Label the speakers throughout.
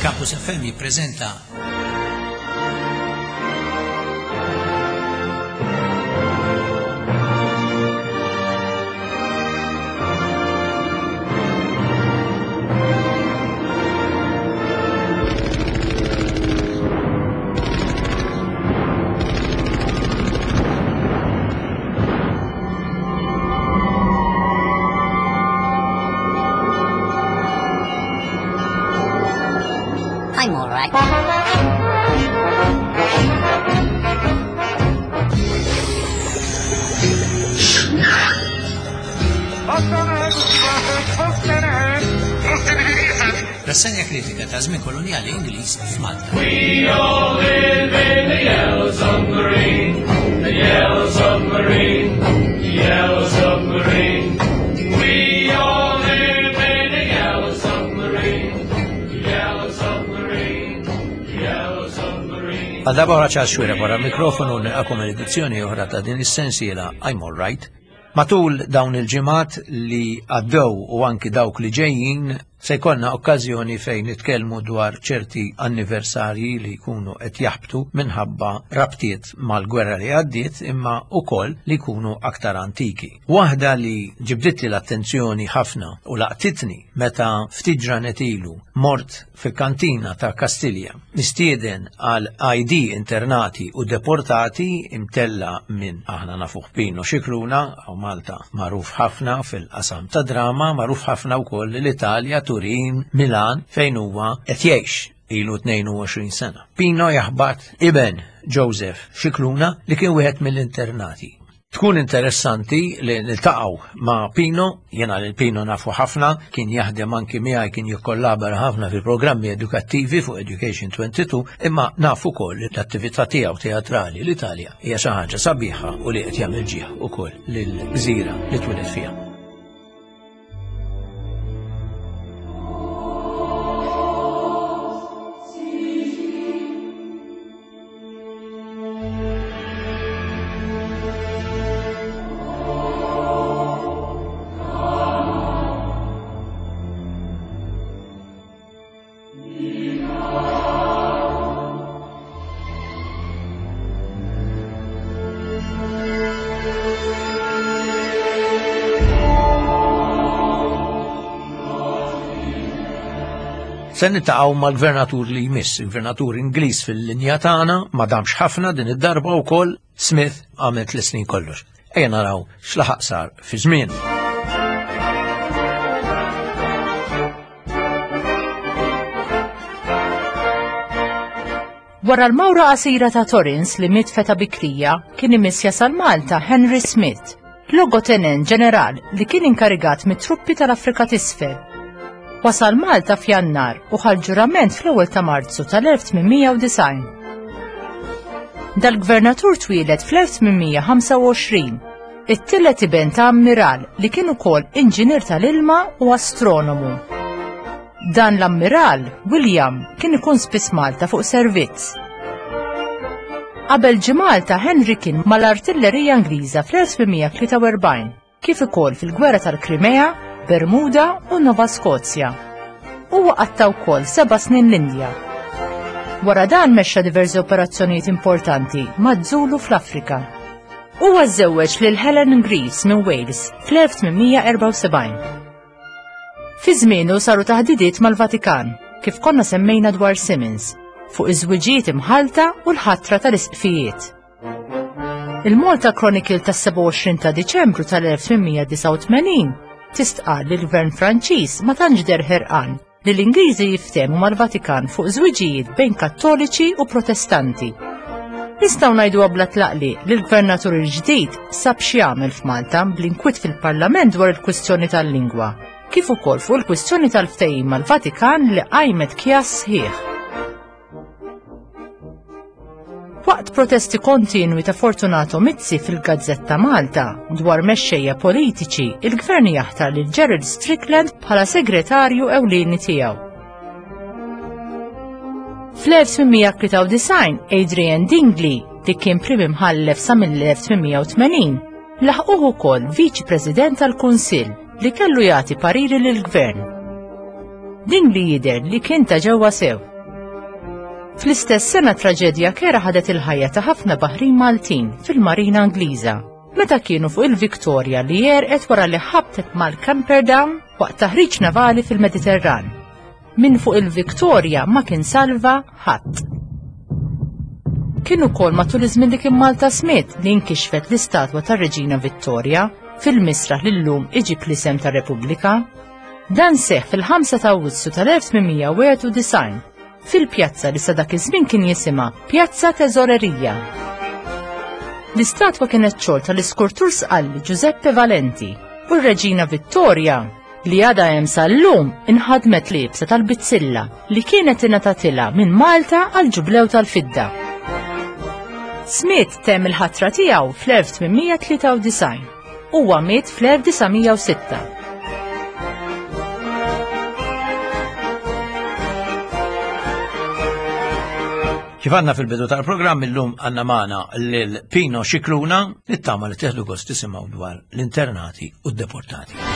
Speaker 1: Campus FM jippreżenta
Speaker 2: I'm all right.
Speaker 1: Rassenja kritika ta' żmien kolonjali Ingliż f'Malta.
Speaker 3: We all live in the yellow submarine, the yellow submarine, the yellow submarine. We all live in the yellow submarine, the yellow submarine, the yellow submarine.
Speaker 1: Għal darba wara ċar xwera wara mikrofonu nilqakom edizzjoni oħra ta' din is-sensiela I'm all right. Matul dawn il-ġimgħat li għaddew u anki dawk li ġejjin se jkollna okkażjoni fejn nitkellmu dwar ċerti anniversarji li jkunu qed jaħbtu minħabba rabtiet mal-gwerra li għaddiet imma wkoll li jkunu aktar antiki. Waħda li ġibditli l-attenzjoni ħafna u laqtitni meta ftit ġranet ilu mort fil-kantina ta' Kastilja nistieden għal ID internati u deportati imtella minn aħna nafuh Pino Xikluna u Malta magħruf ħafna fil-qasam ta' drama, magħruf ħafna wkoll l-Italja, Turin, Milan fejn huwa qed jgħix ilu 22 sena. Pino jaħbad Iben Joseph Xikluna li kien wieħed mill-internati. Tkun interessanti li niltaqgħu ma' Pino, jiena lil Pino nafu ħafna, kien jaħdem anki miegħi kien jikkollabora ħafna fil-programmi edukattivi fuq Education 22, imma nafu wkoll l-attività tiegħu teatrali l-Italja hija xi ħaġa sabiħa u li qed jagħmel ġieħ ukoll lill-gżira li tweled fiha. Se nittaqgħu mal-gvernatur li jmiss, il-gvernatur Ingliż fil-linja tagħna ma damx ħafna din id-darba wkoll Smith għamel 3 snin kollox. Ejja naraw x'laħaq sar fi żmien.
Speaker 4: Wara l-mawra qasira ta' Torrens li miet feta bikrija kien imiss jasal Malta Henry Smith, logotenent ġeneral li kien inkarigat mit-truppi tal-Afrika t'isfel. Wasal Malta f'Jannar u ħal ġurament fl-ewwel ta' Marzu tal-1890. Dal-gvernatur twieled fl-1825, it-tielet iben ta' ammiral li kien ukoll inġinier tal-ilma u astronomu. Dan l-ammiral, William, kien ikun spiss Malta fuq servizz. Qabel ġie Malta Henry kien mal-artillerija Ingliża fl-1843, kif ukoll fil-gwerra tal-Krimea, Bermuda u Nova Skozja. Huwa qatta wkoll 7 snin l-Indja. Wara dan mexxa diversi operazzjonijiet importanti maż-Zulu fl-Afrika. Huwa żewweġ lil Helen Greaves minn Wales fl-1874. Fi żmienu saru taħdidiet mal-Vatikan, kif konna semmejna dwar Simmons, fuq iż-żwiġijiet imħalta u l-ħatra tal-isqfijiet. Il-Malta Chronicle tas-27 ta' Diċembru tal-1889 tistqal li l-Gvern Franċiż ma tantx der ħerqan li l-Ingliżi jiftehmu mal-Vatikan fuq żwiġijiet bejn Kattoliċi u Protestanti. Nistgħu ngħidu bla tlaqli li l-Gvernatur il-ġdid sab x'jagħmel f'Malta bl-inkwiet fil-Parlament dwar il-kwistjoni tal-lingwa, kif ukoll fuq il-kwistjoni tal-ftehim mal-Vatikan li qajmet kjas sħiħ. Waqt protesti kontinwi ta' Fortunato Mizzi fil-Gazzetta Malta dwar mexxejja politiċi, il-gvern jaħtar lil Gerald Strickland bħala segretarju ewlieni tiegħu. Fl-1893 Adrian Dingley, li kien prim imħallef sa mill-1880, laħquh ukoll viċi President tal-Kunsill li kellu jagħti pariri lill-Gvern. Dingley jidher li kien ta' ġewwa sew Fl-istess sena traġedja kera ħadet il-ħajja ta' ħafna baħrin Maltin fil-Marina Ingliża meta kienu fuq il-Victoria li jerqet wara li ħabtet mal-Camperdown waqt taħriġ navali fil-Mediterran. Min fuq il-Victoria ma kien salva ħadd. Kien ukoll matul iż-żmien li kien Malta Smith li nkixfet l-istatwa tar-Reġina Vittoria fil-misraħ li llum iġib l-isem tar-Repubblika. Dan seħħ fil-5 ta' Awwissu tal-1891 fil-pjazza li sa dak iż-żmien kien jisimha Pjazza Teżorerija. L-istatwa kienet xogħol tal-iskultur sqalli Giuseppe Valenti u r-Reġina Vittoria li għadha hemm sal-lum inħadmet liebsa tal-bizzilla li kienet ingħatatilha minn Malta għal ġublew tal-fidda. Smith temm il-ħatra tiegħu fl-1893. Huwa miet fl-1906.
Speaker 1: Kif għandna fil-bidu tal-programm illum għandna magħna lil Pino Scicluna nittama li teħdu gost tisimgħu dwar l-internati u d-deportati.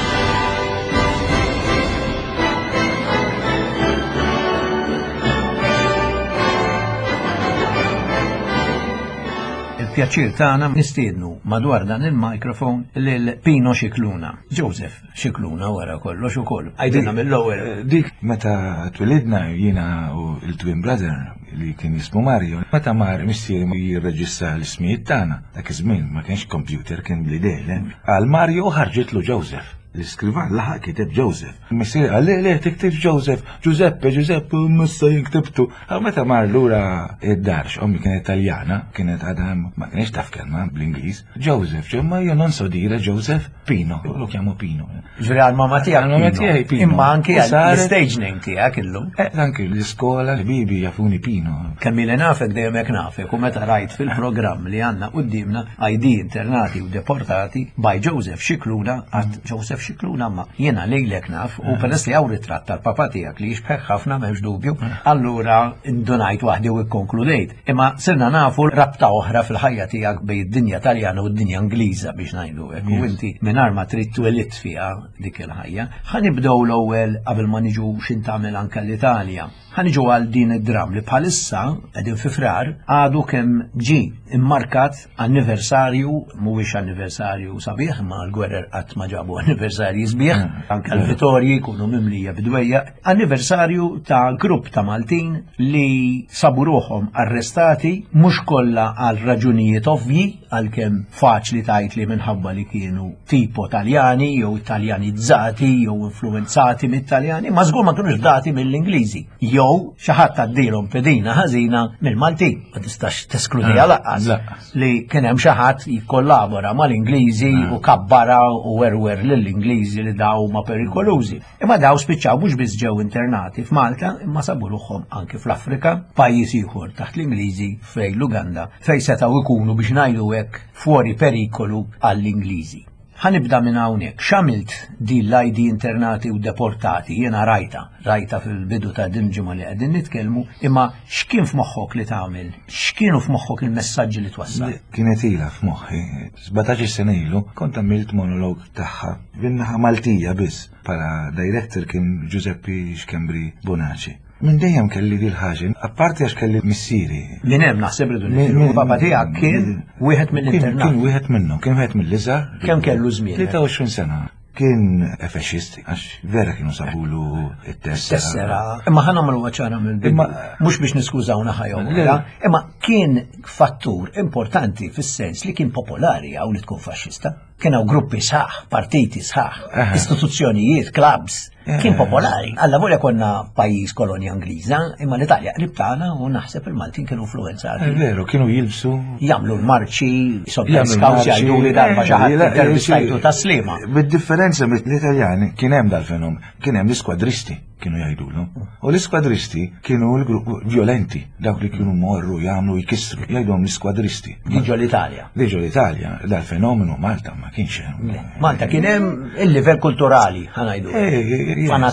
Speaker 1: Il-pjaċir tagħna nistiednu madwar dan il-mikrofon lil Pino Scicluna. Joseph Scicluna wara kollox ukoll. Għajdilna mill-ewwel.
Speaker 5: Dik meta twilidna jiena u l-twin brother li kien jismu Mario, meta mar mistieri jirreġistra l-ismijiet tagħna. Dak iż-żmien ma kienx computer kien bl-idejl. Għal Mario ħarġitlu Joseph. L-iskrivan laħaq kiteb Joseph. Missier għalli le tiktib Joseph, Giuseppe, missa jinktibtu. Għal meta mar lura id-darx, ommi kienet Italjana, kienet għadam, ma kienx taf kelma bl-Ingliż. Joseph, ġemma jo non so dire Joseph Pino, lo chiamo Pino.
Speaker 1: Ġveri għal-mama tijak Pino. Imma anki għal-stage name tijak illum.
Speaker 5: Anki l-iskola, l-bibi jafuni Pino.
Speaker 1: Kamili nafek dejemek nafek, u meta rajt fil-programm li għanna qudiemna ID internati u deportati by Joseph Scicluna għat Joseph Scicluna ma jiena lejlek naf u peress li għaw ritratt tal-papa tiegħek li jixbħeħ ħafna m'hemmx dubju, allura indunajt waħdi u ikkonkludejt. Imma sirna nafu rabta oħra fil-ħajja tiegħek bejn id-dinja Taljana u d-dinja Ingliża biex ngħidu hekk. U inti mingħajr ma trid twelid fiha dik il-ħajja. Ħanibdew l-ewwel qabel ma niġu x'in tagħmel anke l-Italja. Ħaniġu għal din id-dram li bħalissa qegħdin fi frar għadu kemm ġi immarkat anniversarju, mhuwiex anniversarju sabiħ ma l-gwerer qatt ma ġabu anniversarji sbieħ, anke l-vittorji jkunu mimlija bidwejja, anniversarju ta' grupp ta' Maltin li sabu ruħhom arrestati mhux kollha għal raġunijiet ovvji għalkemm faċli tgħid li minħabba li kienu tipo Taljani jew Taljanizzati jew influenzati mit-Taljani, ma żgur ma kinux dati mill-Ingliżi. Jew xi ħadd għaddilhom pedina ħażina mill-Maltin, ma tistax teskludija laqqas li kien hemm xi ħadd jikkollabora mal-Ingliżi u kabbara u werwer lill-Ingliżi li daw ma perikolużi. Imma daw spiċċaw mhux biss ġew internati f'Malta, imma sabu ruħhom anke fl-Afrika, pajjiż ieħor taħt l-Ingliżi fejn l-Uganda fejn setgħu jkunu biex ngħidu hekk fuori perikolu għall-Ingliżi. Ħanibda minn hawnhekk. X'għamilt din l-ID internati u deportati jiena rajta fil-bidu ta' din ġimgħa li qegħdin nitkellmu, imma x'kien f'moħħok li tagħmel? X'kienu f'moħħok il-messaġġi li twassal?
Speaker 5: Kienet ilha f'moħħi. 17 sena ilu kont għamilt monolog tagħha bin-naħa Maltija biss bħala director kien Giuseppe Scambri Bonaci. Min dejjem kelli dil ħaġa, apparti għax kelli missieri.
Speaker 1: Min hemm naħseb ridu nifhmu papa tiegħek kien wieħed mill-internat.
Speaker 5: Kien wieħed minnhom, kien wieħed mill-iżgħar.
Speaker 1: Kemm kellu żmien?
Speaker 5: 23 sena. Kien faxxist, għax vera kienu sabulu it-tessera.
Speaker 1: Imma ħana mal ċara mill-bidu, mhux biex niskużawna ħajhom, imma kien fattur importanti fis-sens li kien popolari hawn li tkun faxxista. Kien hawn gruppi sħaħ, partiti sħaħ, istituzzjonijiet, clubs. Kien popolari. Alla volja konna pajjiż kolonja Ingliża, imma l-Italja qrib tagħna u naħseb il-Maltin kienu influenzati.
Speaker 5: Veru, kienu jilbsu.
Speaker 1: Jagħmlu l-marċi, sobja skawt jgħidu li darba xi ħadd intervistajtu ta' slima.
Speaker 5: Bid-differenza mill-Italjani kien hemm dal-fenom, kien hemm l-iskwadristi kienu jgħidulu. U l-iskwadristi kienu l-grupp violenti, dawk li kienu morru, jagħmlu jkissru, jgħidhom l-iskwadristi.
Speaker 1: Diġo l-Italja.
Speaker 5: Diġo l-Italja, dal-fenomenu Malta ma kienx hemm.
Speaker 1: Malta kien hemm il-livell kulturali, ħanajdu.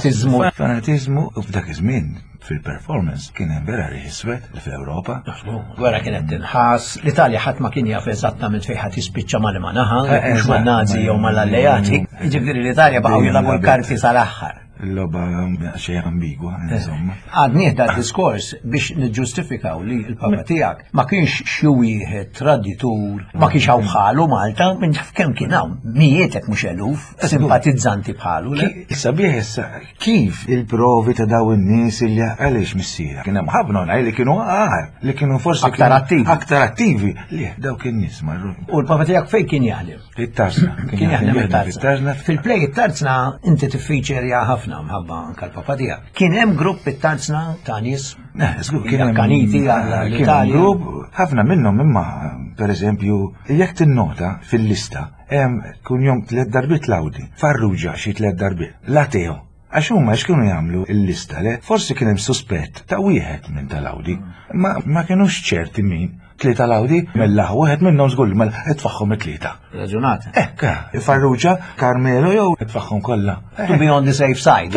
Speaker 5: Fanatizmu u f'dak iż-żmien fil-performance kien hemm vera riħiswed fl-Ewropa.
Speaker 1: Wara kienet tinħass, l-Italja ħadd ma kien jaf eżattament fejn ħadd jispiċċa mal-Manaħa, mhux man-Nazi jew mal-Alleati. Jiġifieri l-Italja baqgħu jilagħbu l-karti sal-aħħar.
Speaker 5: Il-logħba xejn ambigwa, insomma.
Speaker 1: Għadnieh da diskors biex niġġustifikaw li l-papa tiegħek ma kienx xi wieħed traditur, ma kienx hawn bħalu Malta, minn kemm kien hawn mijietek mhux eluf simpatizzanti bħalu.
Speaker 5: Sabiħ issa kif il-provi ta' daw in-nies li għaliex missiera. Kien hemm ħafna li kienu li kienu forsi
Speaker 1: aktar
Speaker 5: attivi li dawk in-nies marru.
Speaker 1: U l-papa tiegħek fejn kien jaħdem?
Speaker 5: Fit-Tarzna.
Speaker 1: Kien jaħdem fit-Tarzna. Fil-play it-Tarzna inti tiffiċerja ħafna mħabba anke l-papa tiegħek. Kien hemm grupp it-Tarzna ta' nies
Speaker 5: kien
Speaker 1: akkaniti għall-Italja.
Speaker 5: Grupp ħafna minnhom imma pereżempju jekk tinnota fil-lista hemm kun jom 3 darbit Lawdi, Farrugia xi 3 darbit, Lateo. Għax huma x'kienu jagħmlu l-lista le, forsi kien hemm suspett ta' wieħed minn tal-Lawdi, ma kinux ċerti min. 3 Lawdi, mella wieħed minnhom żgur mel itfaħħom it-tlieta.
Speaker 1: Raġunata.
Speaker 5: Farrugia, Carmelo jew itfaħħom kollha.
Speaker 1: To be on the safe side,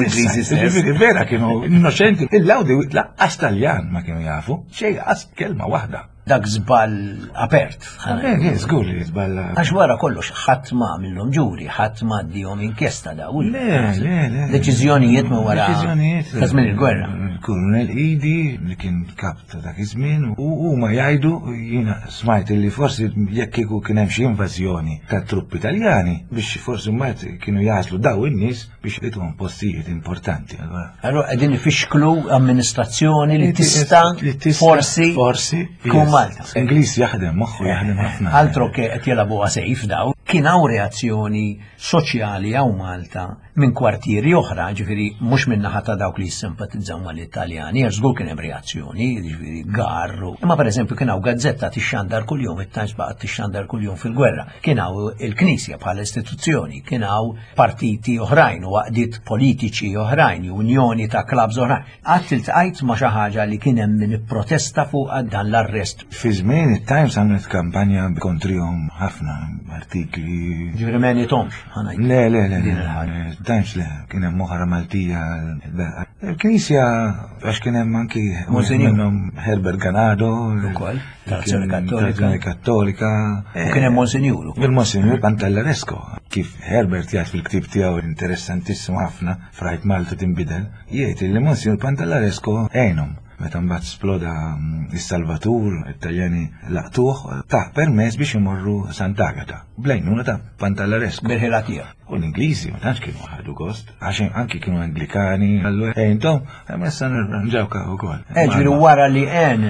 Speaker 1: jgħidu
Speaker 5: vera kienu innoċenti. Il-Lawdi laqqas Taljan ma kienu jafu, xejn qas kelma waħda.
Speaker 1: Dak żball apert.
Speaker 5: Żgur li żball.
Speaker 1: Għax wara kollox ħadd ma għamilhom ġuri, ħadd ma ddihom inkjesta daw.
Speaker 5: Le.
Speaker 1: Deċiżjonijiet minn wara. Ta' żmien il-gwerra.
Speaker 5: Kolonel Idi li kien kap ta' dak iż-żmien u huma jgħidu jiena smajt li forsi jekk kieku kien hemm xi invażjoni ta' truppi Taljani biex forsi mbagħad kienu jażlu daw in-nies biex jituhom postijiet importanti.
Speaker 1: Allura qegħdin ifixklu amministrazzjoni li tista' forsi tkun Malta.
Speaker 5: Ingliż jaħdem moħħu jaħdem ħafna.
Speaker 1: Altro che qed jilagħbu sejf daw. Kien hawn reazzjoni soċjali hawn Malta minn kwartieri oħra, ġifieri mhux minn naħa ta' dawk li jissimpatizzaw mal-Italjani, għax żgur kien hemm reazzjoni, ġifieri garru. Imma pereżempju kien hawn gazzetta tixxandar kuljum, it-Times baqgħet tixxandar kuljum fil-gwerra. Kien hawn il-Knisja bħala istituzzjoni, kien hawn partiti oħrajn u waqdiet politiċi oħrajn, unjoni ta' klabs oħrajn. Qatt iltqajt ma' xi ħaġa li kien hemm min ipprotesta fuq dan l-arrest.
Speaker 5: Fi żmien it-Times għamlet kampanja kontrihom ħafna artikli.
Speaker 1: Ġifieri ma jenithomx.
Speaker 5: Le. Times le, kien hemm oħra Maltija. Il-Knisja għax kien hemm anki minnhom Herbert Ganado.
Speaker 1: Ukoll.
Speaker 5: Trazzjoni Kattolika.
Speaker 1: U kien hemm Monsinjur.
Speaker 5: Il-Monsinjur Pantallaresco. Kif Herbert jgħid fil-ktib tiegħu interessantissimu ħafna frajt Malta tinbidel, jgħid li Monsinjur Pantallaresco għenhom. Meta mbagħad sploda is-Salvatur, it-Taljani laqtuh ta' permess biex imorru Sant'Agata. Blejnuna ta' Pantallaresco.
Speaker 1: Bil-ħila tiegħu.
Speaker 5: U l-Ingliżi ma tantx kienu ħadu gost, għax anki kienu Anglikani, allura intom messa nġawka wkoll.
Speaker 1: Ġifieri wara li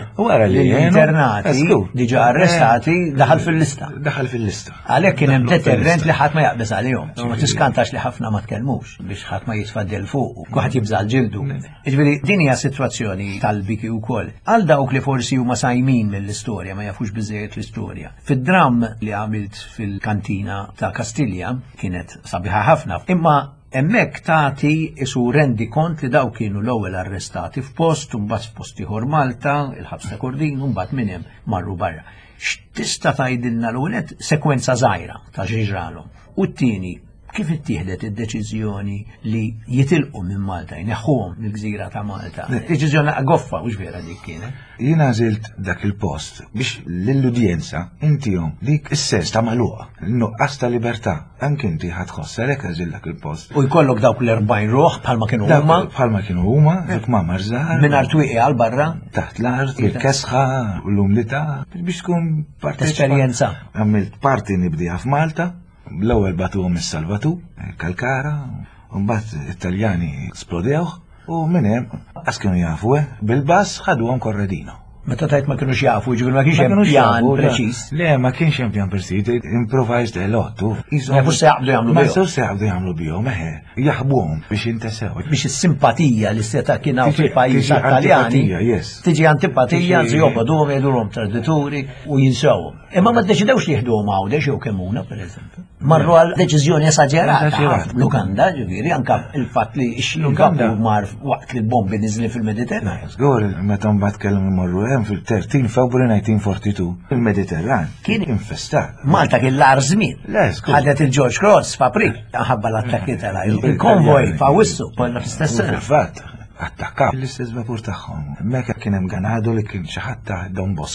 Speaker 1: l-internati diġà arrestati daħal fil-lista. Għalhekk kien hemm deterrent li ħadd ma jaqbeż għalihom. Ma tiskantax li ħafna ma tkellmux biex ħadd ma jitfaddel fuq, kulħadd jibżal ġildu. Ġifieri din hija sitwazzjoni tal-biki wkoll. Għal dawk li forsi huma sajmin mill-istorja ma jafux biżejjed l-istorja. Fid-dram li għamilt fil-kantina ta' Kastilja kienet sabiħa ħafna, imma hemmhekk tagħti isu rendi kont li daw kienu l-ewwel arrestati f'post u mbagħad f'post ieħor Malta, il-ħabs ta' Kordin u mbagħad minn hemm marru barra. X'tista' tgħidilna l-ewwel sekwenza żgħira ta' ġiġralhom. U t-tieni kif ittieħdet id-deċiżjoni li jitilqu minn Malta, jneħħuhom mill-gżira ta' Malta? Deċiżjoni goffa mhux vera dik kienet.
Speaker 5: Jiena għażilt dak il-post biex lill-udjenza intihom dik is-sens ta' magħluqa, nuqqas ta' libertà, anke inti ħadd ħosselek għażil dak il-post.
Speaker 1: U jkollok dawk l-40 ruħ bħalma kienu huma.
Speaker 5: Bħalma kienu huma, dik ma marżar.
Speaker 1: Mingħajr twieqi għal barra.
Speaker 5: Taħt l-art, il-kesħa u l-umlità biex tkun
Speaker 1: esperjenza.
Speaker 5: Għamilt parti nibdiha f'Malta. L-ewwel batuhom is-Salvatur, Kalkara, u mbagħad it-Taljani splodewh u minn hemm għas kienu jafu bil-bass ħaduhom Corradino.
Speaker 1: Meta tajt ma kienux jafu, ġifieri ma kienx hemm pjan preċiż.
Speaker 5: Le, ma kienx hemm pjan preċiż, improvised a lot.
Speaker 1: Ma se jaqbdu jagħmlu bihom.
Speaker 5: Ma se jaqbdu jagħmlu bihom, jaħbuhom biex jintesew.
Speaker 1: Biex is-simpatija li seta kien hawn fil-pajjiż Taljani tiġi antipatija, jobgħoduhom jgħidulhom tradituri u jinsewhom. Imma ma ddeċidewx li jieħduhom għawdex jew kemmuna pereżempju. Marru għal deċiżjoni esaġerata. Luganda, ġifieri anke il-fatt li x-Luganda mar waqt li l-bombi niżli fil-Mediterran.
Speaker 5: Żgur, meta mbagħad kellhom imorru hemm fil-13 February 1942 il-Mediterran kien infestat.
Speaker 1: Malta kien l-ar żmien. Ħadet il-George Cross f'April ħabba l-attakki tal-ajru. Il-konvoj f'Awwissu kollha fl-istess sena.
Speaker 5: Fil-fatt attakkaw l-istess vapur tagħhom. Mekka kien hemm Ganado li kien xi ħadd ta' Don Bosco.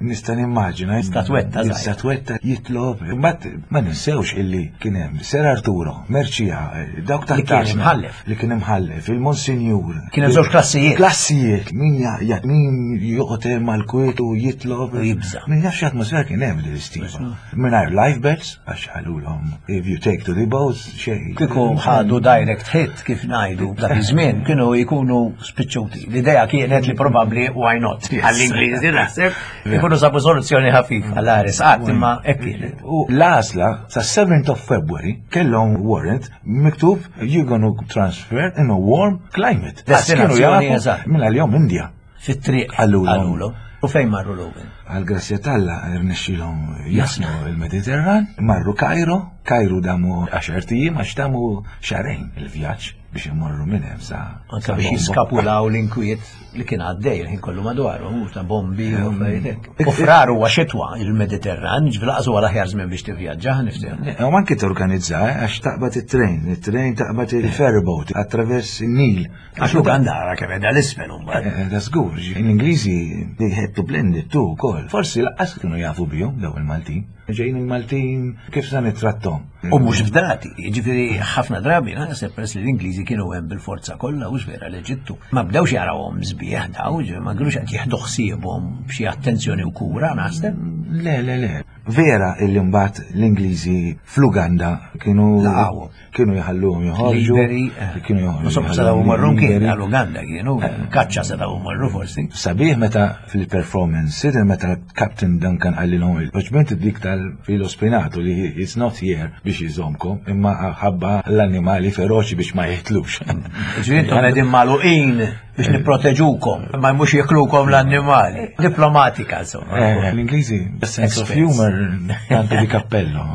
Speaker 5: Nista' nimmaġina
Speaker 1: Statwetta żgħira.
Speaker 5: statwetta jitlob. Imbagħad ma ninsewx illi kien hemm Ser Arturo, Merċija, dawk
Speaker 1: Li kien imħallef.
Speaker 5: li kien imħallef, il-Monsinjur.
Speaker 1: Kien hemm żewġ klassijiet.
Speaker 5: Klassijiet, min jaqjaq, min joqgħod mal-kwiet u jitlob.
Speaker 1: Jibża.
Speaker 5: Min jafx atmosfera kien hemm l-istiva. Mingħajr life belts għax għalulhom if you take to the boats xejn.
Speaker 1: Kieku ħadu direct hit kif ngħidu dak iż-żmien kienu jkunu spiċċuti. L-idea kienet li probabbli why not għall-Ingliżi naħseb ikunu sabu soluzzjoni ħafif għall-ares qatt imma hekk kienet.
Speaker 5: U l-għażla sa 7th of February kellhom warrant miktub you're gonna transfer in a warm climate.
Speaker 1: Destinazzjoni eżatt.
Speaker 5: Minn għal-jom Indja.
Speaker 1: Fit-triq
Speaker 5: Għallulhom.
Speaker 1: għallulhom. U fejn marru l-ewwel?
Speaker 5: Għal-grazzja talla rnexxilhom jasnu il-Mediterran, marru Kajru damu 10 tiem għax damu xarejn il-vjaġġ biex imorru minn hemm sa.
Speaker 1: Anke biex jiskapulaw l-inkwiet li kien għaddej l-ħin kollu madwaru, ta' bombi u fejtek. U frar huwa xitwa il-Mediterran, ġvilaqsu għal aħjar żmien biex tivvjaġġa nifhem.
Speaker 5: U anke torganizza għax taqbad it-train taqbad il-ferryboat attraverss il-Nil.
Speaker 1: Għax Uganda għara kemm edha l-isfel mbagħad.
Speaker 5: Da żgur, l-Ingliżi they had to blend it too ukoll. Forsi laqqas kienu jafu bihom daw il-Maltin. Ġejn il-Maltin kif sa nitrattom.
Speaker 1: U mhux f'dati, jiġifieri ħafna drabi naħseb peress li l-Ingliżi kienu hemm bil-forza kollha u vera l-Eġittu. Ma bdewx jarawhom żbieħ daw, ma kinux qed jieħdu ħsiebhom b'xi attenzjoni u kura naħseb.
Speaker 5: Le. Vera illi mbagħad l-Ingliżi fl-Uganda kienu jħalluhom joħorġu. Kienu joħorġu.
Speaker 1: Insomma setaw marru kien għall-Uganda kienu kaċċa setaw marru forsi.
Speaker 5: Sabiħ meta fil-performance, sidher meta Captain Duncan għallilhom il-poġment dik tal-filo-spinato li it's not here biex jizomkom, imma ħabba l-annimali feroċi biex ma jitlux.
Speaker 1: Ġvintom edin maluqin biex niproteġukom, ma mux jeklukom l-annimali. Diplomatika, insomma.
Speaker 5: L-Ingliżi, sense of humor, tanto di cappello.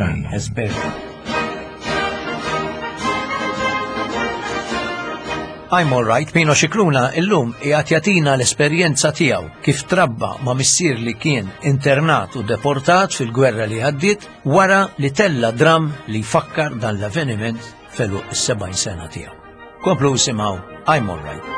Speaker 1: Esperti. I'm all right, Pino Scicluna illum qiegħed jagħtina l-esperjenza tiegħu kif trabba ma' missier li kien internat u deportat fil-gwerra li għaddiet wara li tella dram li jfakkar dan l-avveniment felu s-70 sena tiegħu. Komplu simgħu I'm all right.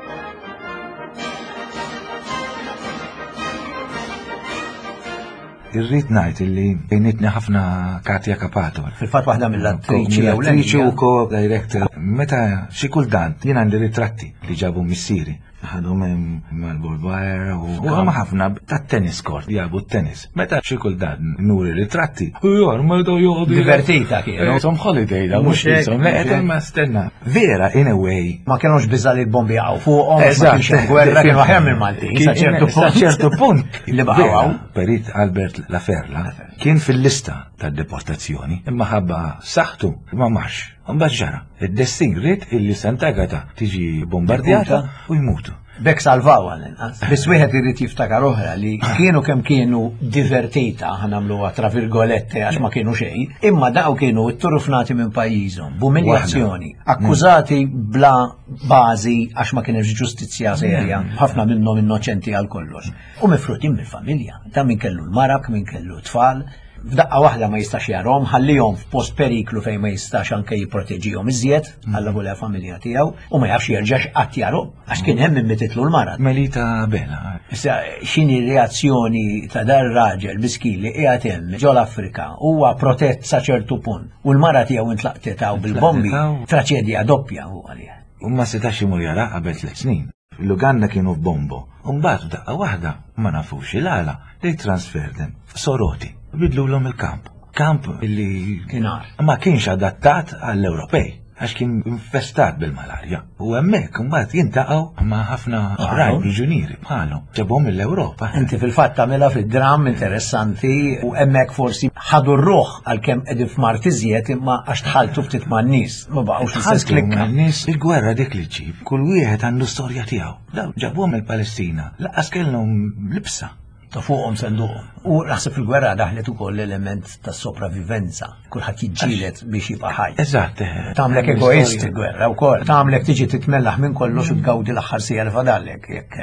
Speaker 5: Irrid ngħid illi bejnietni ħafna Katja Kapato.
Speaker 1: Fil-fatt waħda mill-attriċi
Speaker 5: u co-director. Meta xi kultant jien għandi ritratti li ġabu missieri. Ħadhom hemm mal-Bolbajer u ħafna tat-tennis court jabu t-tennis. Meta xi kultant nuri ritratti. Ma joqgħdu
Speaker 1: divertita kienu.
Speaker 5: Some holiday da mhux isom le ma stenna. Vera in a way.
Speaker 1: Ma kienux biża li l-bombi għaw fuqhom. Eżatt. Gwerra kienu aħjar mill-Maltin. Sa
Speaker 5: ċertu punt.
Speaker 1: Li baqgħu.
Speaker 5: Perit Albert Laferla kien fil-lista tad-deportazzjoni imma ħabba saħtu ma marx. Mbagħad ġara, id-destin rrid illi Sant'Agata tiġi bombardjata u jmutu.
Speaker 1: Bek salvaw għal-inqas. Biss wieħed irid jiftakar oħra li kienu kemm kienu divertita ħanamluha tra virgolette għax ma kienu xejn, imma daw kienu itturufnati minn pajjiżhom b'umiljazzjoni, akkużati bla bażi għax ma kienx ġustizzja serja, ħafna minnhom innoċenti għal kollox. U mifrutin mill-familja, ta' min kellu l-marak, min kellu t-tfal. F'daqqa waħda ma jistax jarhom, ħallihom f'post periklu fejn ma jistax anke jipproteġihom iżjed, ħallahu la familja tiegħu, u ma jafx jerġax qatt jarhom għax kien hemm immititlu l-marad.
Speaker 5: Melita Bela.
Speaker 1: Issa x'inhi reazzjoni ta' dar raġel miskin li qiegħed hemm ġol Afrika huwa protett sa ċertu punt u l-mara tiegħu intlaqtetaw bil-bombi, traċedja doppja huwa għalih.
Speaker 5: U ma setax imur jara qabel 3 snin. L-Uganda kienu f'Bombo, u mbagħad daqqa waħda ma nafux il-għala li transferdem Soroti. Bidlu l-om il-kamp. Kamp li ma kienx adattat għall-Ewropej, għax kien infestat bil-malarja. U hemmhekk mbagħad jintaqgħu ma' ħafna oħrajn priġunieri bħalhom. Ġabhom mill-Ewropa.
Speaker 1: Inti fil-fatt tagħmilha fid-dram interessanti u hemmhekk forsi ħadu r-ruħ għalkemm qegħdin f'Mart iżjed imma għax tħalltu ftit man-nies. Ma baqgħux l-istess klikka.
Speaker 5: Nies il-gwerra dik li ġib, kull wieħed għandu storja tiegħu. Daw ġabhom il-Palestina, laqqas kellhom libsa.
Speaker 1: Ta' fuqhom senduhom. U naħseb fil-gwerra daħlet ukoll l-element ta' sopravivenza. Kulħadd jiġġieled biex jibqa' ħaj.
Speaker 5: Eżatt.
Speaker 1: Tagħmlek egoist il-gwerra wkoll. Tagħmlek tiġi titmellaħ minn kollox u tgawdi l-aħħar sija li fadallek jekk hemm.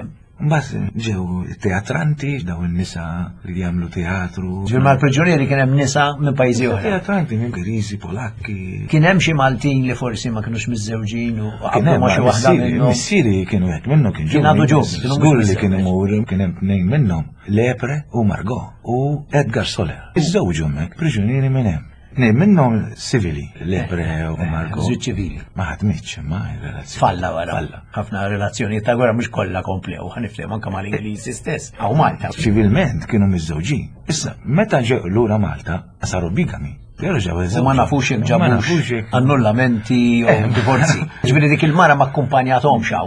Speaker 5: Mbagħad ġew teatranti, daw in-nisa li jagħmlu teatru.
Speaker 1: Ġifier mal-priġunieri kien hemm nisa minn pajjiżi oħra.
Speaker 5: Teatranti minn Griżi, Polakki.
Speaker 1: Kien hemm xi Maltin li forsi ma kinux miżżewġin u qablu ma xi waħda minnhom.
Speaker 5: Missieri kienu hekk minnu
Speaker 1: Kien għadu ġob.
Speaker 5: Żgur li kien imur kien hemm tnejn minnhom, Lepre u Margot u Edgar Soler. Iż-żewġ hemmhekk priġunieri minn hemm. Nej, minnom civili, Lepre u Margot.
Speaker 1: Żewġ ċivili.
Speaker 5: Ma ħadmitx, ma relazzjoni.
Speaker 1: Falla wara. Ħafna relazzjoni ta' gwerra mhux kollha komplew, ħanifhem anke mal-Ingliżi stess. Aw Malta.
Speaker 5: Ċivilment kienu miżżewġin. Issa, meta ġew lura Malta, saru bigami.
Speaker 1: Ma nafux jekk ġabux annullamenti u divorzi. Ġifieri dik il-mara ma akkumpanjathom xaw.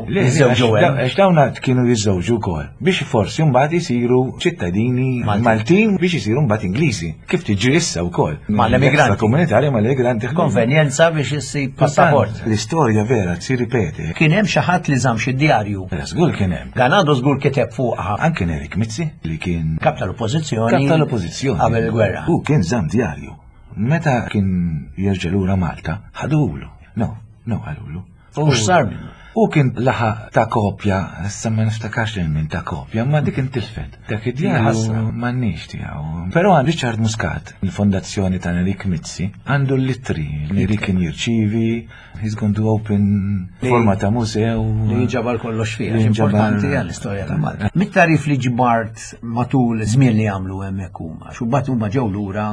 Speaker 5: X'dawna kienu jiżżewġu wkoll biex forsi mbagħad isiru ċittadini Maltin biex isiru mbagħad Ingliżi. Kif tiġi issa wkoll.
Speaker 1: Mal-immigranti.
Speaker 5: Komunitarja mal-immigranti.
Speaker 1: Konvenjenza biex issib passaport.
Speaker 5: L-istorja vera si ripeti.
Speaker 1: Kien hemm xi ħadd li żamm xi djarju.
Speaker 5: Żgur kien hemm.
Speaker 1: Ganado żgur kiteb fuqha.
Speaker 5: Anke Erik Mizzi li kien
Speaker 1: kap tal-oppożizzjoni.
Speaker 5: Kap tal-oppożizzjoni.
Speaker 1: Qabel il-gwerra.
Speaker 5: U kien żamm djarju. Meta kien jerġa' lura Malta, ħadulu. No, għalulu.
Speaker 1: U x'sar minnu?
Speaker 5: U kien laħa ta' kopja, issa ma niftakarx minn ta' kopja, ma dik intilfet. Dak id-djarju m'għandniex tiegħu. Però għand Richard Muscat, il-fondazzjoni ta' Erik Mizzi, għandu l-littri li Erik kien jirċivi, he's going to open forma ta' musew.
Speaker 1: Li ġabal kollox fiha, importanti għall-istorja ta' Malta. Mit-tarif li ġbart matul żmien li għamlu hemmhekk huma, xubbat huma ġew lura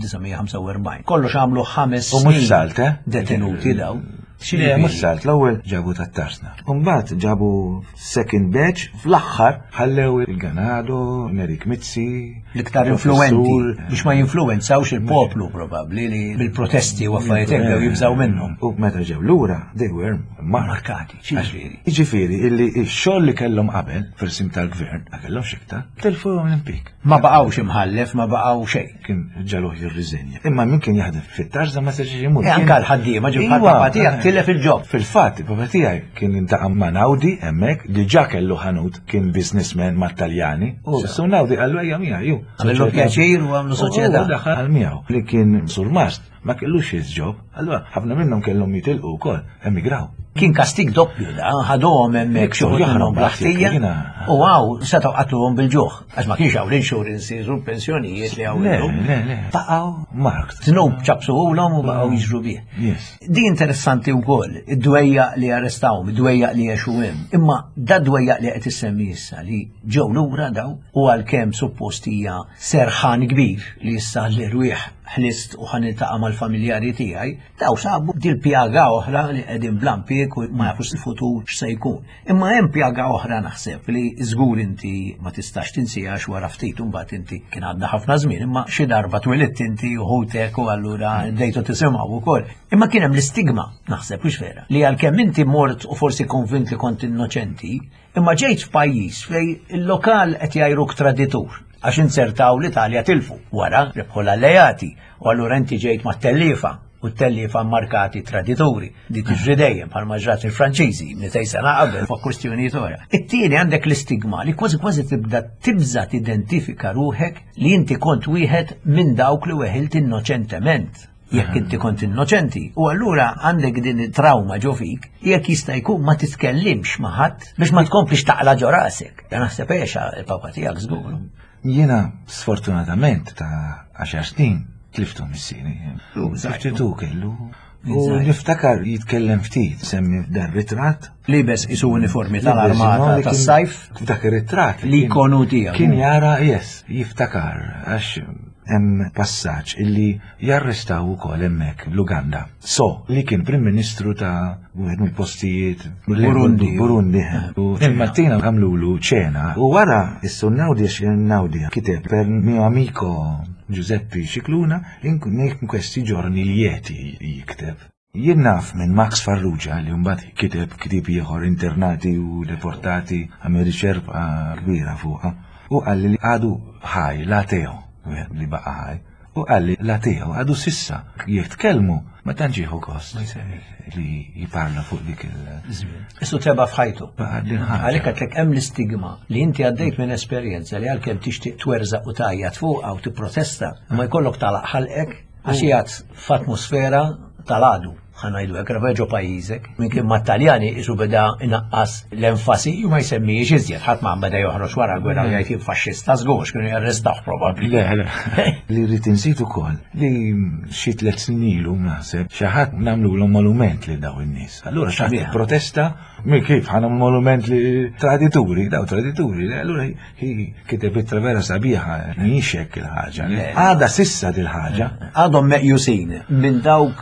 Speaker 1: fl-1945. Kollox għamlu 5 snin.
Speaker 5: U mhux salt,
Speaker 1: detenuti daw.
Speaker 5: Xie, mussalt, l-ewwel ġabu tat-tarsna. Mbagħad ġabu second batch, fl-aħħar ħallew il-Ganado, Erik Mizzi.
Speaker 1: L-iktar influenti biex ma jinfluenzawx il-poplu probabbli li bil-protesti u affarijiet hekk jibżaw minnhom.
Speaker 5: U meta ġew lura, they were markati. Ġifieri, illi x-xogħol li kellhom qabel fil-sim tal-gvern, ma kellhomx iktar, telfu Olimpik.
Speaker 1: Ma baqgħux imħallef, ma baqgħu xejn.
Speaker 5: Kien ġaluh jirriżenja. Imma min kien jaħdem fit-tarza ma seġġi jimur.
Speaker 1: Anke l-ħaddiema ġew ħadd fil-ġob.
Speaker 5: Fil-fatt, il-papa tiegħi kien intaqa' ma' Nawdi hemmhekk diġà kellu ħanut kien businessman ma' Taljani. U su Nawdi qallu ejja miegħu.
Speaker 1: Għamlu pjaċir u għamlu soċjetà.
Speaker 5: Daħal miegħu li kien sur Mast ma kellux ġob, allura ħafna minnhom kellhom jitilqu wkoll, emigraw.
Speaker 1: Kien kastik doppju da, ħadhom hemmhekk xogħol minnhom blaħtija. U għaw, setgħu qatluhom bil-ġuħ, għax ma kienx hawn l-insurances u l-pensjonijiet li hawn.
Speaker 5: Le. Baqgħu markt.
Speaker 1: Tnub ċabsuhulhom u baqgħu jiġru bih. Di interessanti wkoll, id-dwejjaq li arrestawhom, id-dwejjaq li jgħixu hemm. Imma da dwejjaq li qed issemmi issa li ġew lura daw u għalkemm suppost hija serħan kbir li issa l-irwieħ ħlist u ħaniltaqa' mal-familjari tiegħi, daw sabu dil pjaga oħra li qegħdin blampik u ma jafux il-futur x'se jkun. Imma hemm pjaga oħra naħseb li żgur inti ma tistax tinsiha wara ftit u mbagħad inti kien għadda ħafna żmien, imma xi darba twilidt inti u ħutek u allura dejtu tisimgħu wkoll. Imma kien hemm l-istigma naħseb mhux vera li għalkemm inti mort u forsi konvint li kont innoċenti, imma ġejt f'pajjiż fejn il-lokal qed jgħajruk traditur. Għax insertaw l-Italja tilfu, wara rebħu l-alleati, u allura inti ġejt ma' tellifa, u t-tellifa markati tradituri, di tiġri dejjem bħal maġrat il-Franċiżi, 200 sena qabel fuq kwistjonijiet oħra. It-tieni għandek l-istigma li kważi tibda tibża tidentifika ruħek li inti kont wieħed minn dawk li weħilt innoċentement. Jekk inti kont innoċenti, u allura għandek din it-trauma ġo fik, jekk jista' jkun ma titkellimx ma' ħadd biex ma tkomplix taqla ġo rasek. Dan naħseb il-papa tiegħek żgur.
Speaker 5: Jiena sfortunatament ta' 10 snin tliftu missieri. Tiftitu kellu. U niftakar jitkellem ftit, semmi dan ritratt.
Speaker 1: Libes isu uniformi tal-armata tas-sajf.
Speaker 5: Dak ir-ritratt
Speaker 1: li jkunu tiegħu.
Speaker 5: Kien jara jiftakar għax hemm passaġġ illi jarrestaw ukoll hemmhekk l-Uganda. So, li kien Prim Ministru ta' wieħed mill-postijiet Burundi. U il-mattina għamlulu ċena. U wara issu Nawdi kiteb per mio amico Giuseppe Cicluna in questi giorni lieti jikteb. Jien naf minn Max Farrugia li mbagħad kiteb ktieb ieħor internati u deportati għamel riċerka kbira fuqha u qalli li għadu ħaj l-ateo li baqa ħaj u qalli l-ateo għadu sissa jitkellmu ma tantx kost li jiparla fuq dik il-żmien.
Speaker 1: Issu teba f'ħajtu. Għalhekk għadlek hemm l-istigma li inti għaddejt minn esperjenza li għalkemm tixtieq twerżaq u tajjat fuqha u tipprotesta ma jkollok talaq ħalqek għax jgħid f'atmosfera tal-għadu. ħanajdu hekk reveġo pajjiżek. Minn kien mat-Taljani isu beda inaqqas l-enfasi u ma jsemmijiex iżjed ħadd ma beda joħroġ wara l-gwerra jgħid kien faxxista żgurx kienu jarrestaw probabbli.
Speaker 5: Le, li rrid inżid ukoll li xi 3 snin ilu naħseb xi ħadd nagħmluhom monument li daw in-nies. Allura xi ħadd protesta min kif ħanam monument li tradituri, allura kiteb ittra vera sabiħa nixek il-ħaġa. Għada sissa dil-ħaġa.
Speaker 1: Għadhom meqjusin minn dawk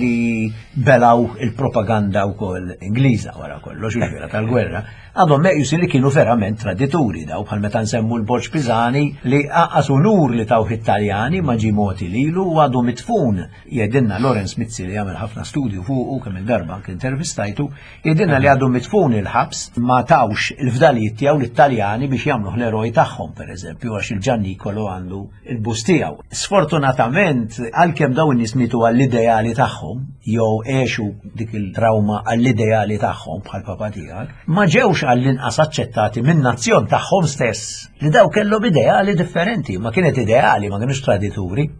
Speaker 1: li belaw il-propaganda wkoll Ingliża wara kollox il-vera tal-gwerra, għadhom meqjusin li kienu verament tradituri daw bħal meta nsemmu l-Borġ Pisani li aqqas unur li tawh it-Taljani ma ġi moti lilu u għadu mitfun jedinna Lorenz Mizzi li jagħmel ħafna studju fuq kemm il-darba anke intervistajtu, jedinna li għadu mitfun il-ħabs ma tawx il-fdalijiet tiegħu lit-Taljani biex jagħmlu l-eroj tagħhom pereżempju għax il-Ġannikolo għandu il-bust tiegħu. Sfortunatament għalkemm daw in-nies mitu għall-ideali tagħhom jew għexu dik il-trauma għall-ideali tagħhom bħal papa tiegħek, ma ġewx għall-inqas aċċettati minn nazzjon tagħhom stess li daw kellhom ideali differenti, ma kienet ideali, ma kienux tradituri.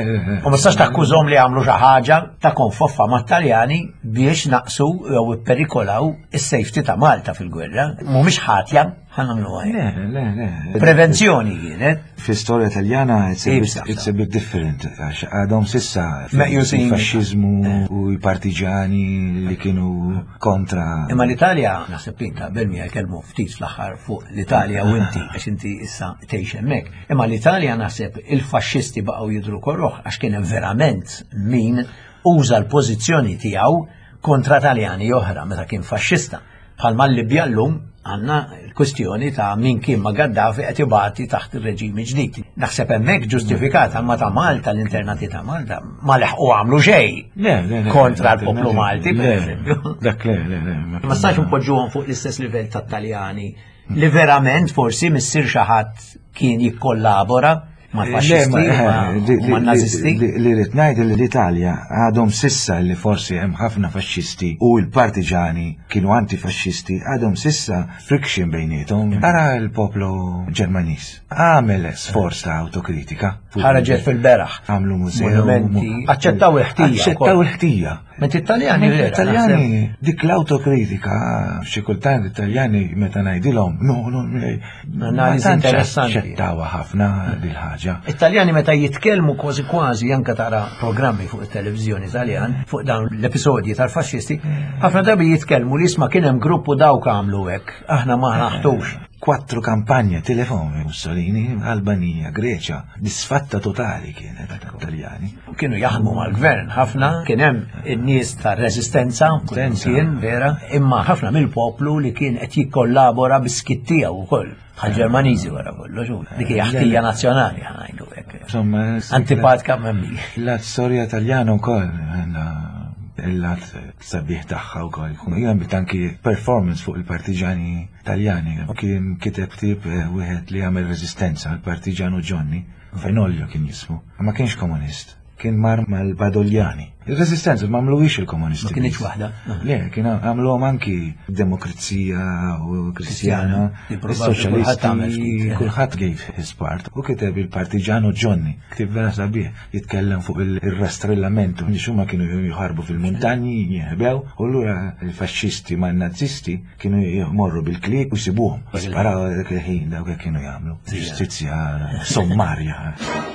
Speaker 1: U ma stax takkużhom li għamlu xi ħaġa ta' konfoffa mat-Taljani biex naqsu jew perikolaw is-safety ta' Malta fil-gwerra, mhumiex ħatja ħanamlu għaj.
Speaker 5: Le.
Speaker 1: Prevenzjoni kienet.
Speaker 5: Fl-istorja Taljana it's a bit different. Għadhom sissa il-faxxiżmu u l-partiġani li kienu kontra.
Speaker 1: Imma l-Italja naħseb inta belmi kelmu ftit fl-aħħar fuq l-Italja u inti għax inti issa tgħix hemmhekk. Imma l-Italja naħseb il-faxxisti baqgħu jidhru korroħ għax kien hemm verament min uża l-pożizzjoni tiegħu kontra Taljani oħra meta kien faxxista. Bħalma l-Libja llum għandna l-kwestjoni ta' min kien ma' Gaddafi qed ibati taħt ir-reġimi ġdid. Naħseb hemmhekk ġustifikat għamma ta' Malta l-internati ta' Malta ma leħqu għamlu xejn kontra l-poplu Malti.
Speaker 5: Dak le.
Speaker 1: Ma stax impoġġuhom fuq l-istess livell tat-Taljani li verament forsi missir xi ħadd kien jikkollabora ma' faxxisti ma' nazisti.
Speaker 5: Li rrid ngħid li l-Italja għadhom sissa li forsi hemm ħafna faxxisti u l-partiġani kienu antifaxxisti għadhom sissa friction bejniethom. Ara l-poplu Ġermaniż għamel sforz ta' autokritika.
Speaker 1: Ħareġet fil-beraħ.
Speaker 5: Għamlu mużew.
Speaker 1: Aċċettaw il-ħtija. Ment
Speaker 5: Italjani dik l-autokritika xi kultant Italjani meta ngħidilhom ma tantx aċċettawha ħafna dil-ħaġa.
Speaker 1: Italjani meta jitkellmu kważi anke tara programmi fuq it-televiżjoni Taljan fuq dawn l-episodji tal-faxxisti, ħafna drabi jitkellmu li isma' kien hemm gruppu dawk għamlu hekk, aħna ma naħtux.
Speaker 5: 4 kampanja telefoni Mussolini, Albanija, Greċja, disfatta totali kienet Taljani.
Speaker 1: Kienu jaħdmu mal-gvern ħafna, kien hemm in-nies tar-reżistenza, kien vera, imma ħafna mill-poplu li kien qed jikkollabora bis-skittija wkoll. Ħal-Ġermaniżi wara kollox, dik hija ħtija nazzjonali ħanajdu hekk.
Speaker 5: Insomma,
Speaker 1: antipatika memmi.
Speaker 5: L-storja Taljana wkoll il-lat sabiħ tagħha wkoll. Jien bit anki performance fuq il-partiġani Taljani. Kien kiteb tip wieħed li jagħmel reżistenza għall-partiġanu Ġonni, Fenolio kien jismu, ma kienx komunist. Kien mar mal-Badogliani. Il-resistenza ma għamluwix il-komunisti.
Speaker 1: Ma kienx waħda.
Speaker 5: Le, kien għamluhom anki demokrazija u kristjana, il-soċjalisti, kulħadd gave his part. U kiteb il-partiġanu Ġonni, ktib vera sabiħ, jitkellem fuq il-rastrellament, u huma kienu jħarbu fil-muntanji, jieħbew, u l-ura il-fasċisti ma' nazisti kienu jmorru bil-klik u jsibuhom. Sparaw dak il-ħin dawk kienu jagħmlu. Ġustizzja sommarja.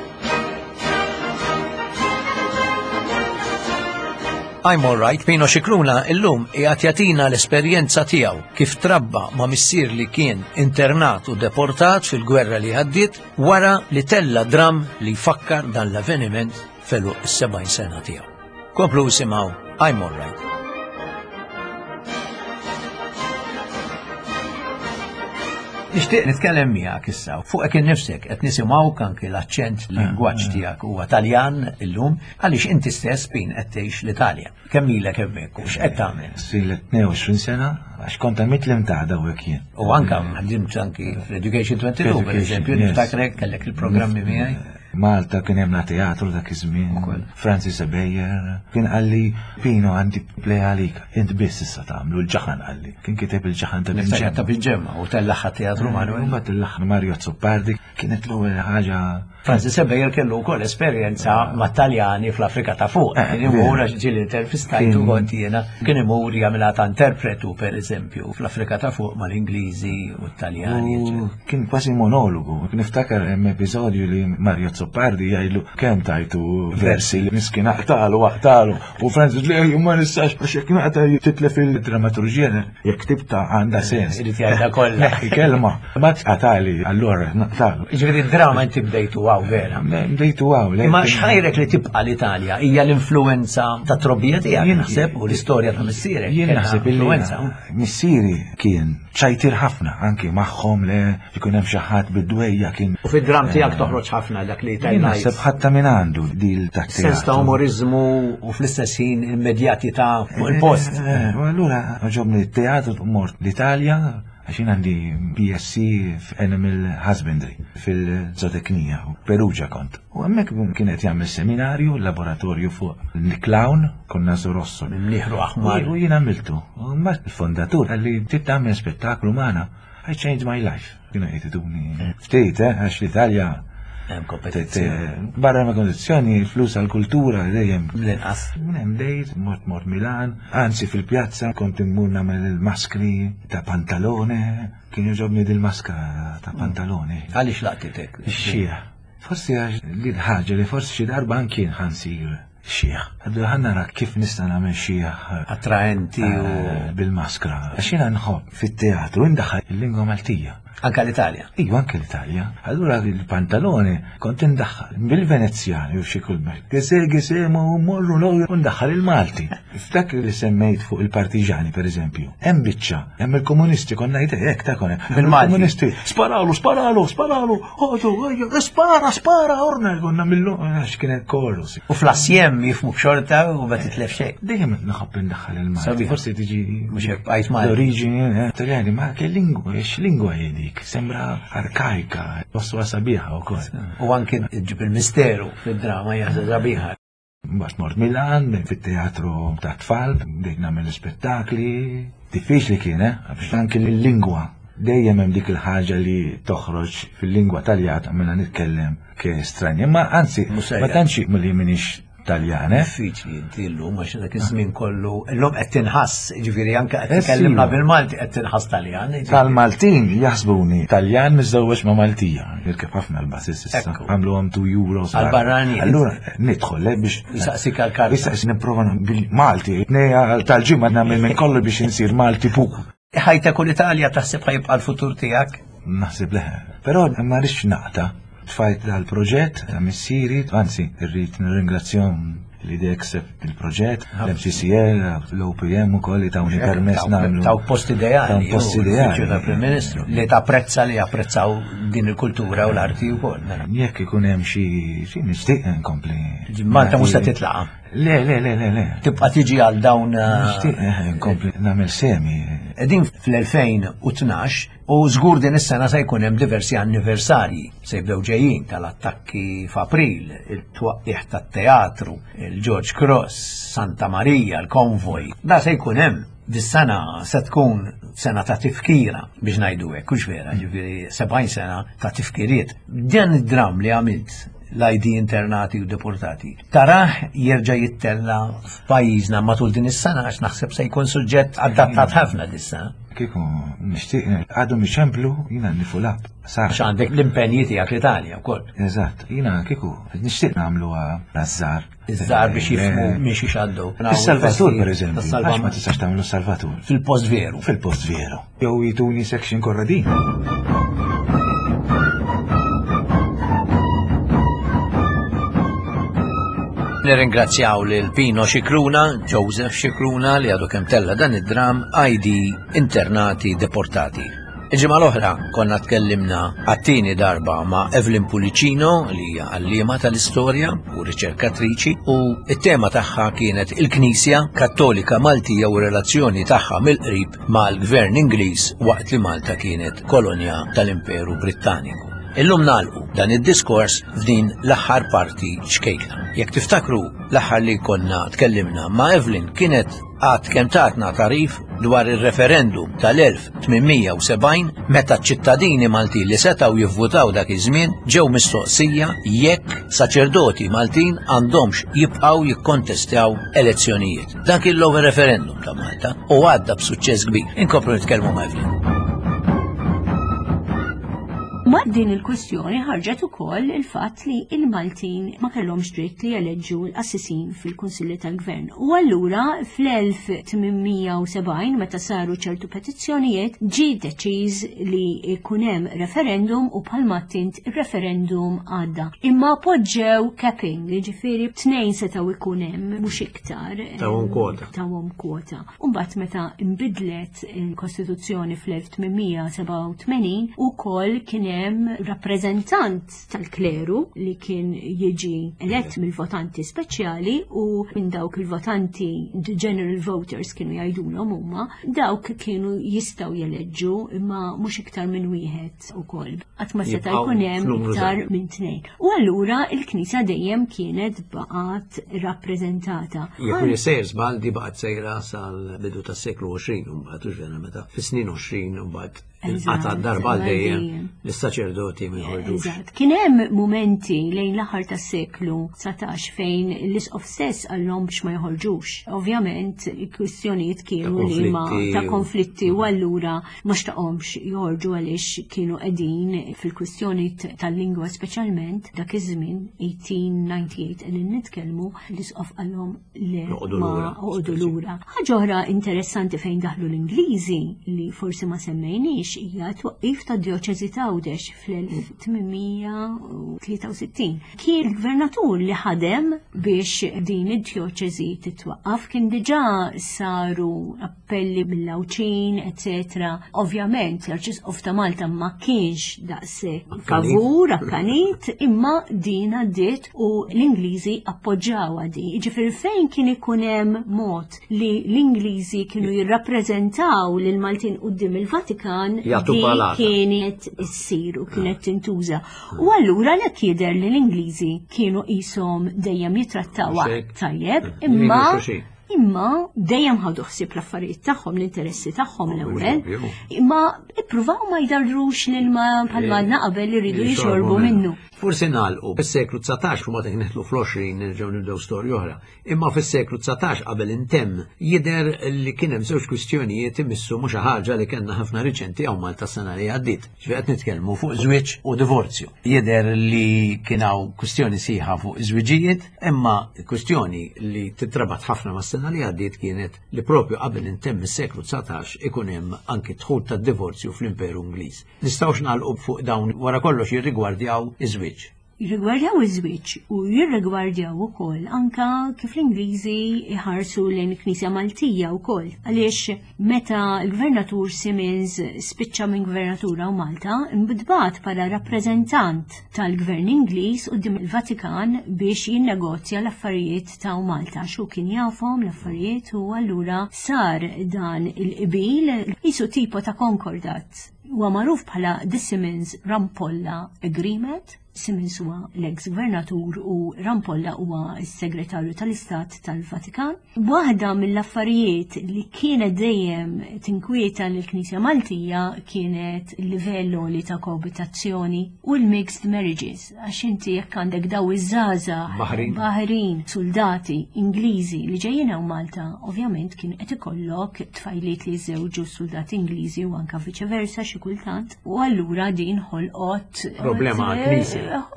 Speaker 1: I'm all right, Pino Scicluna illum qiegħed jagħtina l-esperjenza tiegħu kif trabba ma' missier li kien internat u deportat fil-gwerra li ħaddiet wara li tella dram li jfakkar dan l-avveniment felu s-70 sena tiegħu. Komplu isimgħu I'm all right. Nixtieq nitkellem miegħek issa fuq hekk innifsek qed nisimgħu anke l-aċċent lingwaġġ tiegħek huwa Taljan illum għaliex inti stess bin qed tgħix l-Italja. Kemm ilek hemmhekk u x'qed tagħmel?
Speaker 5: Silet 22 sena għax kont mitlim ta' dawek jien.
Speaker 1: U anke ħdimt anke fl-Education 22 pereżempju niftakrek kellek il-programmi miegħi.
Speaker 5: Malta kien hemm teatru dak iż-żmien, Francis Beyer kien qalli Pino għandi play għalik, int biss issa tagħmlu l-ġaħan qalli. Kien kiteb il-ġaħan ta'
Speaker 1: bil-ġemma u tellaħħa teatru Manuel.
Speaker 5: Mbagħad tellaħħa Mario Zuppardi kienet l-ewwel ħaġa.
Speaker 1: Francis Sebejer kellu wkoll esperjenza ma' Taljani fl-Afrika ta' fuq. Kien imur għax ġieli intervistajtu kont jiena, kien imur jagħmilha ta' interpretu pereżempju fl-Afrika ta' fuq mal-Ingliżi u t-Taljani.
Speaker 5: Kien kważi monologu. Niftakar hemm episodju li Mario Zoppardi jgħidu kemm tajtu versi li miskin aqtalu u Francis li ma nistax biex jekk naqta titlef il-dramaturġija jekk tibta għandha sens.
Speaker 1: Irid jgħidha kollha.
Speaker 5: Kelma, ma tqatali allura naqtalu.
Speaker 1: Ġifieri d-drama inti bdejtu għaw vera.
Speaker 5: Bdejtu għaw.
Speaker 1: Imma xħajrek li tibqa l-Italja hija l-influenza ta' trobbija tiegħek naħseb u l-istorja ta' missierek.
Speaker 5: Jien naħseb
Speaker 1: influenza.
Speaker 5: Missieri kien ċajtir ħafna anke magħhom li jkun hemm xi ħadd bid-dwejja kien.
Speaker 1: U fid-dram tiegħek toħroġ ħafna dak li
Speaker 5: Jien naħseb ħadd minn għandu dil ta'
Speaker 1: sens ta' umorizmu u fl-istess ħin il-medjatità fuq il-post.
Speaker 5: U allura ġobni t-teatru mort l-Italja għaxin għandi BSc f'Animal Husbandry fil-zootecnia u Perugia kont. U għemmek kienet jgħamil seminarju, laboratorju fuq l-clown kon Naso Rosso.
Speaker 1: Liħru aħmar.
Speaker 5: U jien għamiltu. U mbagħad il-fondatur għalli titgħamil spektaklu magħna. I changed my life. Kienu jgħiduni. Ftejt, għax l-Italja barra ma' kondizjoni, flus għal-kultura, dejjem
Speaker 1: l-inqas.
Speaker 5: Hemm dejt, mort Milan, anzi fil-pjazza kont immur nagħmel il-maskri ta' pantalone, kien jogħġobni dil-maska ta' pantalone.
Speaker 1: Għaliex laqtitek?
Speaker 5: Xija. Forsi għax li ħaġa li forsi xi darba anki ħansir xija. Għaddu ħannara kif nista' nagħmel xija
Speaker 1: attraenti u
Speaker 5: bil-maskra. Għax jiena nħobb fit-teatru indaħħal il-lingwa Maltija.
Speaker 1: Anka l-Italja?
Speaker 5: Iwa, anke l-Italja. Allura il-pantalone kont indaħħal bil-Venezjani u xi kulmek. Gesemu morru l-għu undaħħal il-Malti. Iftakri li semmejt fuq il-partiġani, per eżempju. Hemm biċċa, hemm il-komunisti konna jtek ta' kone. Il-komunisti, sparalu, spara, orna konna millu, għax kienet korus.
Speaker 1: U fl-assjem jifmuk xorta u bat titlef xej.
Speaker 5: Dejjem nħobb indaħħal il-Malti. Forsi tiġi
Speaker 1: mhux bqajt Malti.
Speaker 5: L-oriġini, Taljani, ma che lingwa, lingwa jedi. Sembra arkaika, possu sabiħa u kol.
Speaker 1: U anki ġib il-misteru fil-drama jgħazza sabiħa.
Speaker 5: Bast mort Milan, fit-teatru ta' tfal, dejk namel spettakli. Diffiċli kien, għax anki l-lingwa. Dejjem hemm dik il-ħaġa li toħroġ fil-lingwa Taljana mela nitkellem ke stranja, ma anzi, ma tantx milli minix Taljane.
Speaker 1: Diffiċli dillu, mux dak iż-żmien kollu. L-lum qed tinħass, ġifieri anke qed tkellimna bil-Malti qed tinħass Taljan.
Speaker 5: Tal-Maltin jaħsbuni Taljan miżewweġ ma' Maltija. Jirkeb ħafna l-basis issa. Għamluhom 2 euros.
Speaker 1: Għal-barrani.
Speaker 5: Allura nidħol biex
Speaker 1: jisaqsik għal-karta.
Speaker 5: Issa nipprova bil-Malti. Tnejja tal-ġimgħa nagħmel minn kollu biex insir Malti puk.
Speaker 1: Ħajtek u l-Italja taħseb ħajbqa' l-futur tiegħek?
Speaker 5: Naħseb leħe. Però ma rridx naqta' tfajt dal-proġett, missieri, anzi, irrid nirringrazzjahom li dekseb il-proġett, l-MCCL, l-OPM u koll li tawni permess namlu.
Speaker 1: Taw post ideali.
Speaker 5: Taw post ideali.
Speaker 1: Prim Ministru. Li tapprezza li apprezzaw din il-kultura u l-arti u koll.
Speaker 5: Jekk ikun hemm xi nixtieq nkompli.
Speaker 1: Malta mhux se titlaqa.
Speaker 5: Le.
Speaker 1: Tibqa' tiġi għal dawn.
Speaker 5: Nixtieq nkompli nagħmel semi.
Speaker 1: Qegħdin fl-2012 u żgur din is-sena se jkun hemm diversi anniversarji se jibdew ġejjin tal-attakki f'April, it-twaqqih tat-teatru, il-George Cross, Santa Maria, l-konvoj. Da se jkun hemm. Dis-sena se tkun sena ta' tifkira biex ngħidu hekk, hux vera, ġifieri 70 sena ta' tifkiriet. Dan id-dram li għamilt l-ID internati u deportati. Taraħ jerġa' jittella f'pajjiżna matul din is-sena għax naħseb se jkun suġġett adattat ħafna dis-sena.
Speaker 5: Kieku nixtieq għadhom ixemplu jiena nifulab.
Speaker 1: Għax għandek l-impenji tiegħek l-Italja wkoll.
Speaker 5: Eżatt, jiena kieku nixtieq nagħmluha għaż-żgħar.
Speaker 1: Iż-żgħar biex jifhmu minn xi xaddu.
Speaker 5: Is-Salvatur pereżempju. Għax ma tistax tagħmlu Salvatur.
Speaker 1: Fil-post veru.
Speaker 5: Fil-post veru. Jew jituni section Korradin.
Speaker 1: Nirringrazzjaw lil Pino Xikruna, Joseph Xikruna li għadu kemm tella dan id-dram ID internati deportati. Il-ġimgħa l-oħra konna tkellimna għat-tieni darba ma' Evelyn Pulicino li hija għalliema tal-istorja u riċerkatriċi u it-tema tagħha kienet il-Knisja Kattolika Maltija u relazzjoni tagħha mill-qrib mal-Gvern Ingliż waqt li Malta kienet kolonja tal-Imperu Brittaniku. Illum nagħlqu dan id-diskors f'din l-aħħar parti xkejkna. Jekk tiftakru L-aħħar li konna tkellimna ma' Evelyn kienet għad kemm tatna tarif dwar ir-referendum tal-1870 meta ċ-ċittadini Maltin li setgħu jivvutaw dak iż-żmien ġew mistoqsija jekk saċerdoti Maltin għandhomx jibqgħu jikkontestaw elezzjonijiet. Dan kien l-ewwel referendum ta' Malta u għadda b'suċċess kbir. Inkomplu nitkellmu ma' Evelyn.
Speaker 6: Ma' din il-kwestjoni ħarġet ukoll il-fatt li il-Maltin ma kellhomx dritt li jeleġġu l-assisin fil-Kunsilli tal-Gvern. U allura fl-1870 meta saru ċertu petizzjonijiet ġie deċiż li jkun hemm referendum u bħalma tint ir-referendum għadda. Imma poġġew capping, jiġifieri tnejn setgħu jkun hemm mhux iktar.
Speaker 1: Tawhom
Speaker 6: kwota. U mbagħad meta inbidlet il-Kostituzzjoni fl-1887 ukoll kien hemm rappreżentant tal-kleru li kien jiġi elett mill-votanti speċjali u minn dawk il-votanti general voters kienu jgħidulhom huma dawk kienu jistgħu jeleġġu imma mhux iktar minn wieħed ukoll. Qatt ma seta' jkun hemm iktar minn tnejn. U allura l-Knisja dejjem kienet baqgħet rappreżentata.
Speaker 1: Jekk isejr żball di baqgħet sejra sal-bidu tas-seklu 20 u mbagħad vera meta fis-snin 20 u mbagħad għata darba dejjem l-saċerdoti ma jħorġux.
Speaker 6: Kien hemm momenti lejn l-aħħar tas-seklu 19 fejn l-isqof stess għallhom biex ma jħorġux. Ovvjament il-kwistjonijiet kienu li ma ta' konflitti u allura ma xtaqhomx joħorġu għaliex kienu qegħdin fil-kwistjoni tal-lingwa speċjalment dak iż-żmien 1898 qegħdin nitkellmu l-isqof għallhom li ma oqgħodu lura. Ħaġa oħra interessanti fejn daħlu l-Ingliżi li forsi ma semmejniex hija twaqqif ta' dioċeżi ta' Għawdex fl-1863. Kien il-gvernatur li ħadem biex din id-dioċeżi titwaqqaf, kien diġà saru appelli mill-Lawċin, etc. Ovvjament l-Arċisqof ta' Malta ma kienx daqshekk favur akkanit, imma din għaddiet u l-Ingliżi appoġġawha di. Jiġifieri fejn kien ikun hemm mod li l-Ingliżi kienu jirrappreżentaw lil Maltin quddiem il-Vatikan kienet issir u kienet tintuża. U allura lek jidher li l-Ingliżi kienu qishom dejjem jitrattawha tajjeb, imma dejjem ħadu ħsieb l-affarijiet tagħhom, l-interessi tagħhom l-ewwel, imma ippruvaw ma jdarrux lil ma bħalma għadna qabel li jridu jixorbu minnu.
Speaker 1: Forsi nagħlqu fis-seklu 19 u ma neħlu fl-20 nerġgħu nibdew storja oħra. Imma fis-seklu 19 qabel intemm jidher li kien hemm żewġ kwistjonijiet imissu mhux ħaġa li kellna ħafna riċenti hawn Malta s-sena li għaddiet. Ġifieri qed nitkellmu fuq żwieġ u divorzju. Jidher li kien hawn kwistjoni sieħa fuq iż-żwiġijiet, imma kwistjoni li titrabat ħafna mas-sena li għaddiet kienet li propju qabel intemm is-seklu 19 ikun hemm anki dħul tad-divorzju fl-Imperu Ingliż. Nistgħux nagħlqu fuq dawn wara kollox jirrigwardjaw iż-żwieġ.
Speaker 6: Jirrigwardjaw iż-żwieġ u jirrigwardjaw ukoll anka kif l-Ingliżi iħarsu lejn il-Knisja Maltija wkoll. Għaliex meta l-Gvernatur Simmons spiċċa minn Gvernatura u Malta, imbidbat bħala rappreżentant tal-Gvern Ingliż quddiem il-Vatikan biex jinnegozja l-affarijiet ta' Malta. Xu kien jafhom l-affarijiet u allura sar dan il-qbil qisu tipo ta' konkordat. Huwa magħruf bħala The Simmons-Rampolla Agreement. Simmons huwa l-ex-gvernatur u Rampolla huwa s-segretarju tal-Istat tal-Vatikan. Waħda mill-affarijiet li kienet dejjem tinkwieta lill-Knisja Maltija kienet il-livell li ta' koabitazzjoni u l-mixed marriages. Għax inti jekk għandek daw iż-żgħażagħ Baħrin, soldati Ingliżi li ġejjin hawn Malta, ovvjament kien qed ikollok tfajliet li jżewġu soldati Ingliżi u anke viċeversa xi kultant. U allura din ħolqot
Speaker 1: problema għall-Knisja.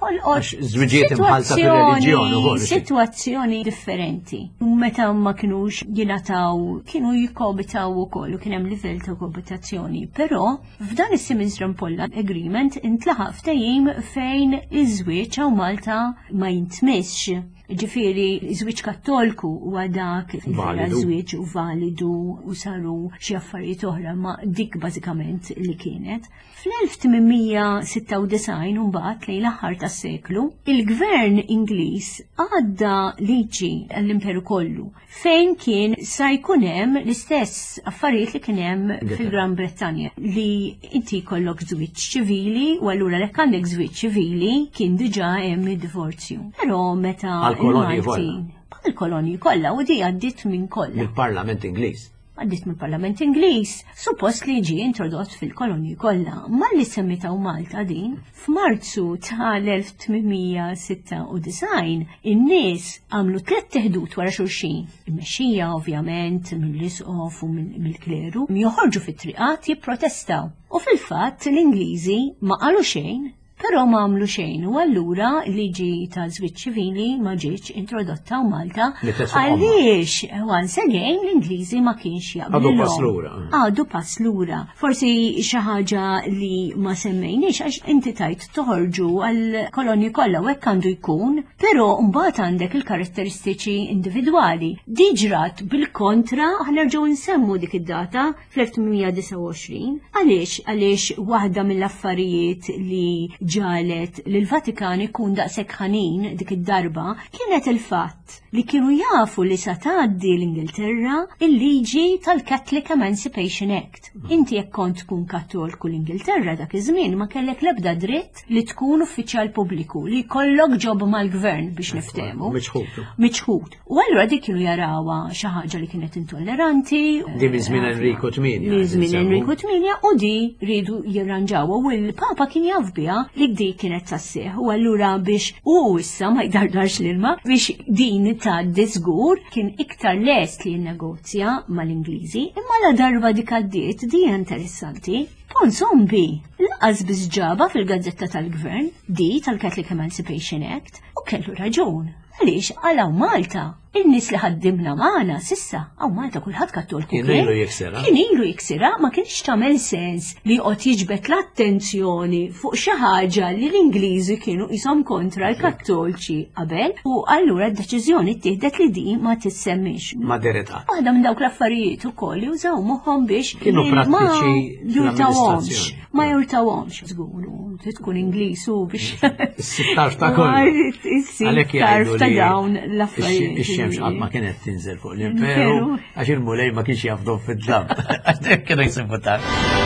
Speaker 1: Żwiġiet imħalta fil-reliġjoni.
Speaker 6: Situazzjoni differenti. Meta ma kienux jingħataw, kienu jikkobitaw ukoll u kien hemm livell ta' koabitazzjoni. Però f'dan is-Simmons-Rampolla Agreement intlaħaq ftehim fejn iż-żwieġ hawn Malta ma jintmissx. Ġifieri żwieġ Kattoliku huwa dak żwieġ u validu u saru xi affarijiet oħra ma dik bażikament li kienet. Fl-1896 mbagħad lejn l-aħħar tas-seklu, il-Gvern Ingliż għadda liġi għall-Imperu kollu fejn kien sa jkun hemm l-istess affarijiet li kien hemm fil-Gran Brittanja li inti jkollok żwieġ ċivili u allura jekk għandek żwieġ ċivili kien diġà hemm id-divorzju. Però meta bħal-kolonji kollha u di għaddit minn kollha.
Speaker 1: Mill-Parlament Ingliż.
Speaker 6: Għaddit mill-Parlament Ingliż, suppost li ġie introdott fil-kolonji kollha. Malli semmitaw Malta din, f'Marzu tal-1896 in-nies għamlu 3 teħdut wara xulxin. Il-mexxija ovvjament mill-isqof u mill-kleru joħorġu fit-triqat jipprotestaw. U fil-fatt l-Ingliżi ma qalu xejn, però ma għamlu xejn u allura liġi ta' żwieġ ċivili ma ġietx introdotta u Malta għaliex once again l-Ingliżi ma kienx jaqblu. Għadu pass lura. Forsi xi ħaġa li ma semmejniex għax inti tajt toħorġu għall-kolonji kollha u hekk għandu jkun, però mbagħad għandek il-karatteristiċi individwali. Diġrat bil-kontra ħnerġgħu nsemmu dik id-data fl-1829 għaliex waħda mill-affarijiet li ġalet li l-Vatikan ikun daqshekk ħanin dik id-darba kienet il-fatt li kienu jafu li sa tgħaddi l-Ingilterra il-liġi tal-Catholic Emancipation Act. Inti jekk kont tkun kattolku l-Ingilterra dak iż-żmien ma kellek l-ebda dritt li tkun uffiċjal pubbliku li jkollok ġob mal-gvern biex niftehmu. Miċħud. U allura dik kienu jarawha xi ħaġa li kienet intolleranti.
Speaker 1: Di minn żmien Enrico VIII.
Speaker 6: Minn żmien Enrico VIII u di rridu jirranġawha u l-Papa kien jaf biha li di kienet tasseħ u allura biex u issa ma jdardarx l-ilma biex din tgħaddi żgur kien iktar lest li jinnegozja mal-Ingliżi imma la darba dik għaddiet di interessanti. Ponsombi, laqas biss ġaba fil-gazzetta tal-gvern di tal-Catholic Emancipation Act u kellu raġun. Għaliex għalaw Malta, in-nies li ħaddimna magħna sissa, għaw Malta kulħadd kattolku
Speaker 1: Kien ilu jiksira.
Speaker 6: Kien ilu jiksira, ma kienx tagħmel sens li qed jiġbed l-attenzjoni fuq xi ħaġa li l-Ingliżi kienu qishom kontra l-Kattolċi qabel u allura d-deċiżjoni ttieħdet li din ma tissemmix.
Speaker 1: Ma deretha.
Speaker 6: Waħda minn dawk l-affarijiet ukoll li użaw moħħhom biex
Speaker 1: kienu prattiċi
Speaker 6: jurtawhomx. Ma jurtawhomx żguru, tkun Ingliż u biex.
Speaker 1: Is-sittarf ta' kollu.
Speaker 6: Is-sittarf ta' dawn l-affarijiet.
Speaker 1: Ix-xemx qatt ma kienet tinżel fuq l-imperu għax il-mulej ma kienx jafdhom fid-dam. Kienu jsibu tard.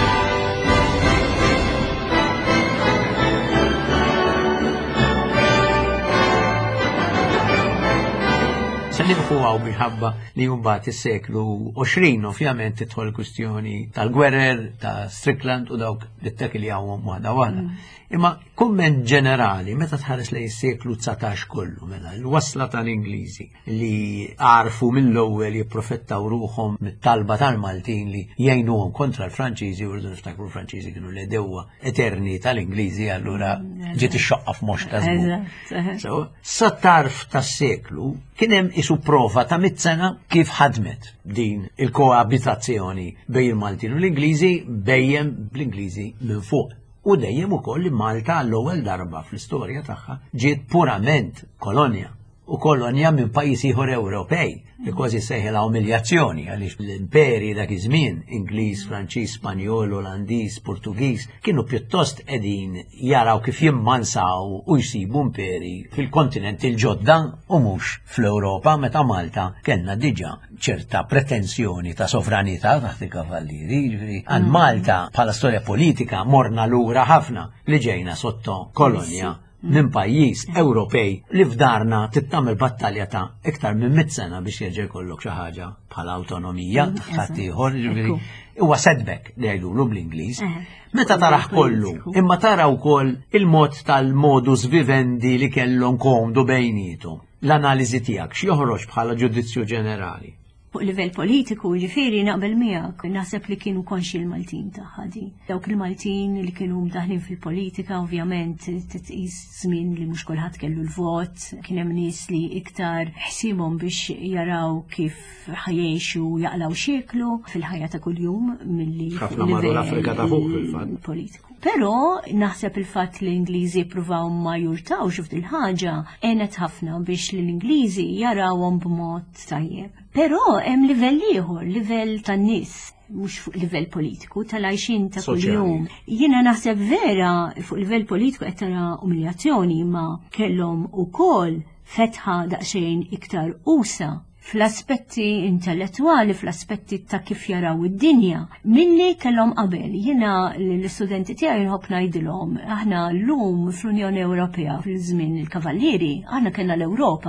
Speaker 1: Nifu għaw minħabba li jumbat is-seklu 20 ovvjament tidħol kwistjoni tal-gwerer, ta' Strickland u dawk l-ittek li għawhom waħda waħda. Imma kumment ġenerali, meta tħares lejn is-seklu 19 kollu, mela l-wasla tal-Ingliżi li għarfu mill-ewwel jipprofettaw ruħhom mit-talba tal-Maltin li jgħinuhom kontra l-Franċiżi u rridu niftakru l-Franċiżi kienu l-edewwa eterni tal-Ingliżi allura ġiet ix-xoqqa f'mox ta' żgur. Sa-tarf tas-seklu kien hemm isu prova ta' 100 sena kif ħadmet din il-koabitazzjoni bejn il-Maltin u l-Ingliżi bejjem bl-Ingliżi minn fuq. U dejjem ukoll li Malta l-ewwel darba fl-istorja tagħha ġiet purament kolonja u kolonja minn pajjiż ieħor Ewropej li kważi sejħilha umiljazzjoni għaliex l-imperi dak iż-żmien Ingliż, Franċiż, Spanjol, Olandiż, Portugiż kienu pjuttost qegħdin jaraw kif jimmansaw u jsibu imperi fil-kontinent il-ġodda u mhux fl-Ewropa meta Malta kellna diġà ċerta pretenzjoni ta' sovranità taħt il-kavallieri. Għan Malta bħala storja politika morna lura ħafna li ġejna sotto kolonja minn pajjiż Ewropej li f'darna tittamel battalja ta' iktar minn 100 sena biex jerġa' jkollok xi ħaġa bħala awtonomija ħadd ieħor huwa setback li jgħidulu bl-Ingliż. Meta taraħ kollu, imma tara wkoll il-mod tal-modus vivendi li kellhom komdu bejnietu. L-analiżi tiegħek x'joħroġ bħala ġudizzju ġenerali?
Speaker 6: Fuq livell politiku, ġifieri naqbel miegħek, naħseb li kienu konxi l-Maltin tagħha di. Dawk il-Maltin li kienu mdaħlin fil-politika, ovvjament titqis żmien li mhux kulħadd kellu l-vot, kien hemm nies li iktar ħsiebhom biex jaraw kif ħajjexu jaqlaw xieklu fil-ħajja ta' kuljum milli
Speaker 1: ħafna marru l-Afrika ta' fuq fil-fatt
Speaker 6: politiku. Però naħseb il-fatt li l-Ingliżi jippruvaw ma jurtawx f'dil ħaġa għenet ħafna biex li l-Ingliżi jarawhom b'mod tajjeb. Però hemm livell ieħor, livell tan-nies, mhux fuq livell politiku, tal-għajxin ta' kuljum. Jiena naħseb vera fuq livell politiku qed tara umiljazzjoni ma kellhom ukoll fetħa daqsxejn iktar usa fl-aspetti intellettwali, fl-aspetti ta' kif jaraw id-dinja. Milli kellhom qabel, jiena l-istudenti tiegħi nħobb ngħidilhom, aħna llum fl-Unjoni Ewropea fil-żmien il-Kavallieri, aħna kellna l-Ewropa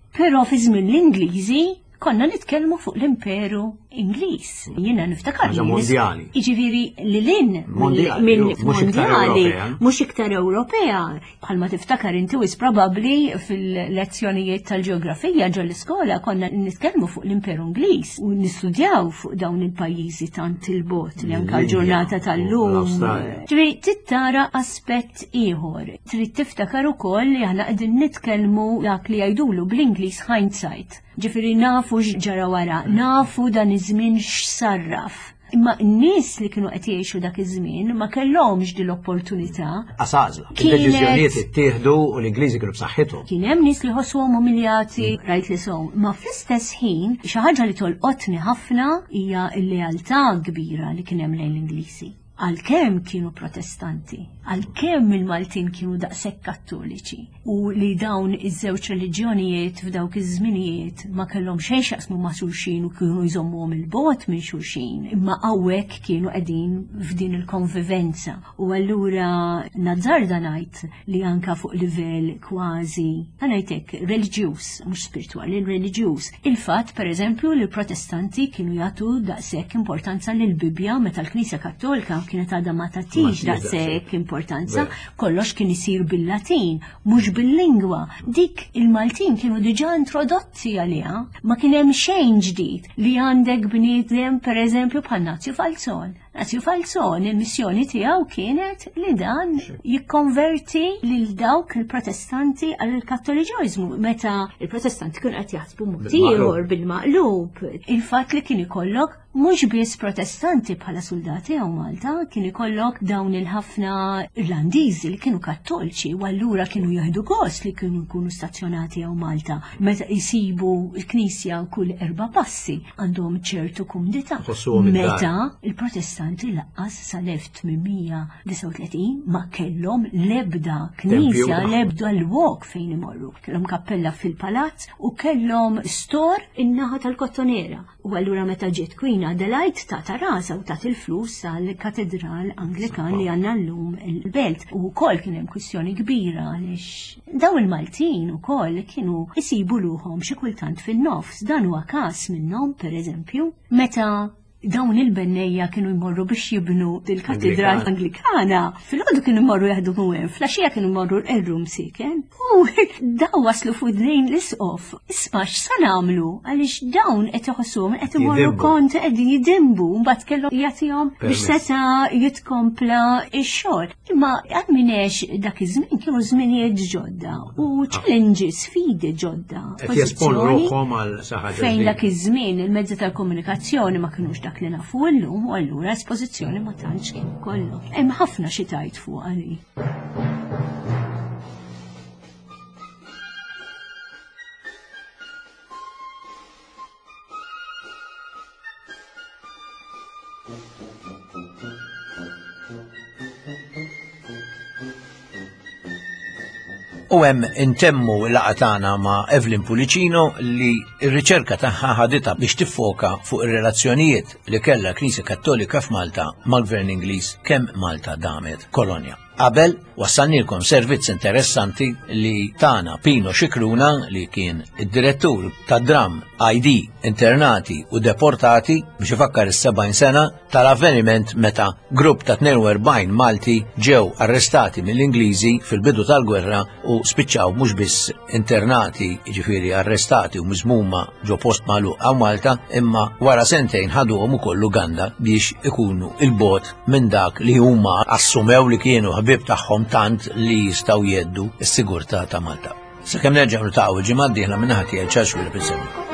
Speaker 6: Però fi żmien l-Ingliżi konna nitkellmu fuq l-Imperu Ingliż. Jiena niftakar
Speaker 1: Ħaġa mondjali.
Speaker 6: Jiġifieri lil
Speaker 1: Mondjali, mhux iktar Ewropea.
Speaker 6: mhux iktar Ewropea. Bħalma tiftakar inti wis probabbli fil-lezzjonijiet tal-ġeografija ġol l-iskola konna nitkellmu fuq l-Imperu Ingliż u nistudjaw fuq dawn il-pajjiżi tant il-bot li anke l-ġurnata tal-lum. Ġifieri tittara aspett ieħor. Trid tiftakar ukoll li aħna qegħdin nitkellmu dak li jgħidulu bl-Ingliż hindsight. Ġifieri nafu x'ġara wara, nafu dan iż-żmien x'sarraf. Imma n-nies li kienu qed jgħixu dak iż-żmien ma kellhomx din l-opportunità.
Speaker 1: Għażla. Id-deċiżjonijiet ittieħdu u l-Ingliżi kienu b'saħħithom.
Speaker 6: Kien hemm nies li ħossuhom umiljati rajt li sew, ma fl-istess ħin xi ħaġa li tolqotni ħafna hija l-lealtà kbira li kien hemm lejn l-Ingliżi. Għalkemm kienu protestanti, għalkemm il-Maltin kienu daqshekk kattoliċi u li dawn iż-żewġ reliġjonijiet f'dawk iż-żminijiet ma kellhom xejn x'jaqsmu ma' xulxin u kienu jżommuhom il-bogħod minn xulxin, imma hawnhekk kienu qegħdin f'din il-konvivenza. U allura nazzarda ngħid li anke fuq livell kważi ngħidlek reliġjuż, mhux spiritwali, reliġjuż. Il-fatt pereżempju li l-Protestanti kienu jagħtu daqshekk importanza lill-Bibja meta l-Knisja Kattolika kienet għadha ma tagħtix daqshekk importanza, kollox kien isir bil-Latin, mhux bil-lingwa. Dik il-Maltin kienu diġà introdotti għaliha, ma kien hemm xejn ġdid li għandek bniedem pereżempju bħal Nazio Falzon. Nazio Falzon il-missjoni tiegħu kienet li dan jikkonverti lil dawk il-Protestanti għal kattoliċiżmu meta il-Protestanti kienu qed jaħsbu mod ieħor bil-maqlub. Il-fatt li kien ikollok mhux biss Protestanti bħala soldati għaw Malta, kien ikollok dawn il-ħafna Irlandiżi li kienu kattoliċi u allura kienu jieħdu gost li kienu jkunu stazzjonati għaw Malta. Meta jsibu l-Knisja kull 4 passi għandhom ċertu kumdità. Meta il-Protestanti laqqas sal-1839 ma kellhom l-ebda Knisja, l-ebda l-wok fejn imorru. Kellhom kappella fil-palazz u kellhom stor in-naħa tal-Kottonera. U allura meta ġiet Queen Adelaide ta' rasa u ta' il-flus għal-katedral Anglikan li għanna l-lum il-belt. U kol kien hemm kwistjoni kbira għaliex daw il-Maltin u kol kienu jisibu luħom xi kultant fin-nofs. Dan huwa każ minnhom pereżempju meta dawn il-bennejja kienu jmorru biex jibnu il-katedral Anglikana. Fil-ħodu kienu jmorru jahdu għuen, flasġija kienu jmorru l-room siken. U daw waslu fudlejn l-isqof. Ismax san għamlu, għalix dawn qed iħossuhom qed imorru kont qegħdin jidimbu, mbagħad kellhom jagħtihom biex seta jitkompla x-xogħol. Imma għadminex dak iż-żmien kienu żminijiet ġodda u challenges, sfidi ġodda.
Speaker 1: Qed jesponu ruħhom għal saħħa
Speaker 6: fejn dak iż-żmien il-mezzi tal-komunikazzjoni ma kinux dak li nafu llum u allura espożizzjoni ma tantx kien kollu. Hemm ħafna xi tajt fuq għali.
Speaker 1: U hemm intemmu l-laqgħa tagħna ma' Evelyn Pulicino li r-riċerka tagħha ħaditha biex tiffoka fuq ir-relazzjonijiet li kellha Knisja Kattolika f'Malta mal-Gvern Ingliż kemm Malta damet kolonja. Qabel wassalnilkom servizz interessanti li tana Pino Xikruna li kien id-direttur ta' Dram ID internati u deportati biex ifakkar is-70 sena tal-avveniment meta grupp ta' 42 Malti ġew arrestati mill-Ingliżi fil-bidu tal-gwerra u spiċċaw mhux biss internati, jiġifieri arrestati u miżmuma ġo post magħluq għaw Malta, imma wara sentejn ħaduhom ukoll Uganda biex ikunu il-bot minn dak li huma assumew li kienu ħbib tagħhom tant li jistgħu jeddu s-sigurtà ta' Malta. Sakemm nerġgħu niltaqgħu ġimgħa d-dieħla minn ħadd jgħid ċarx fil-episodju.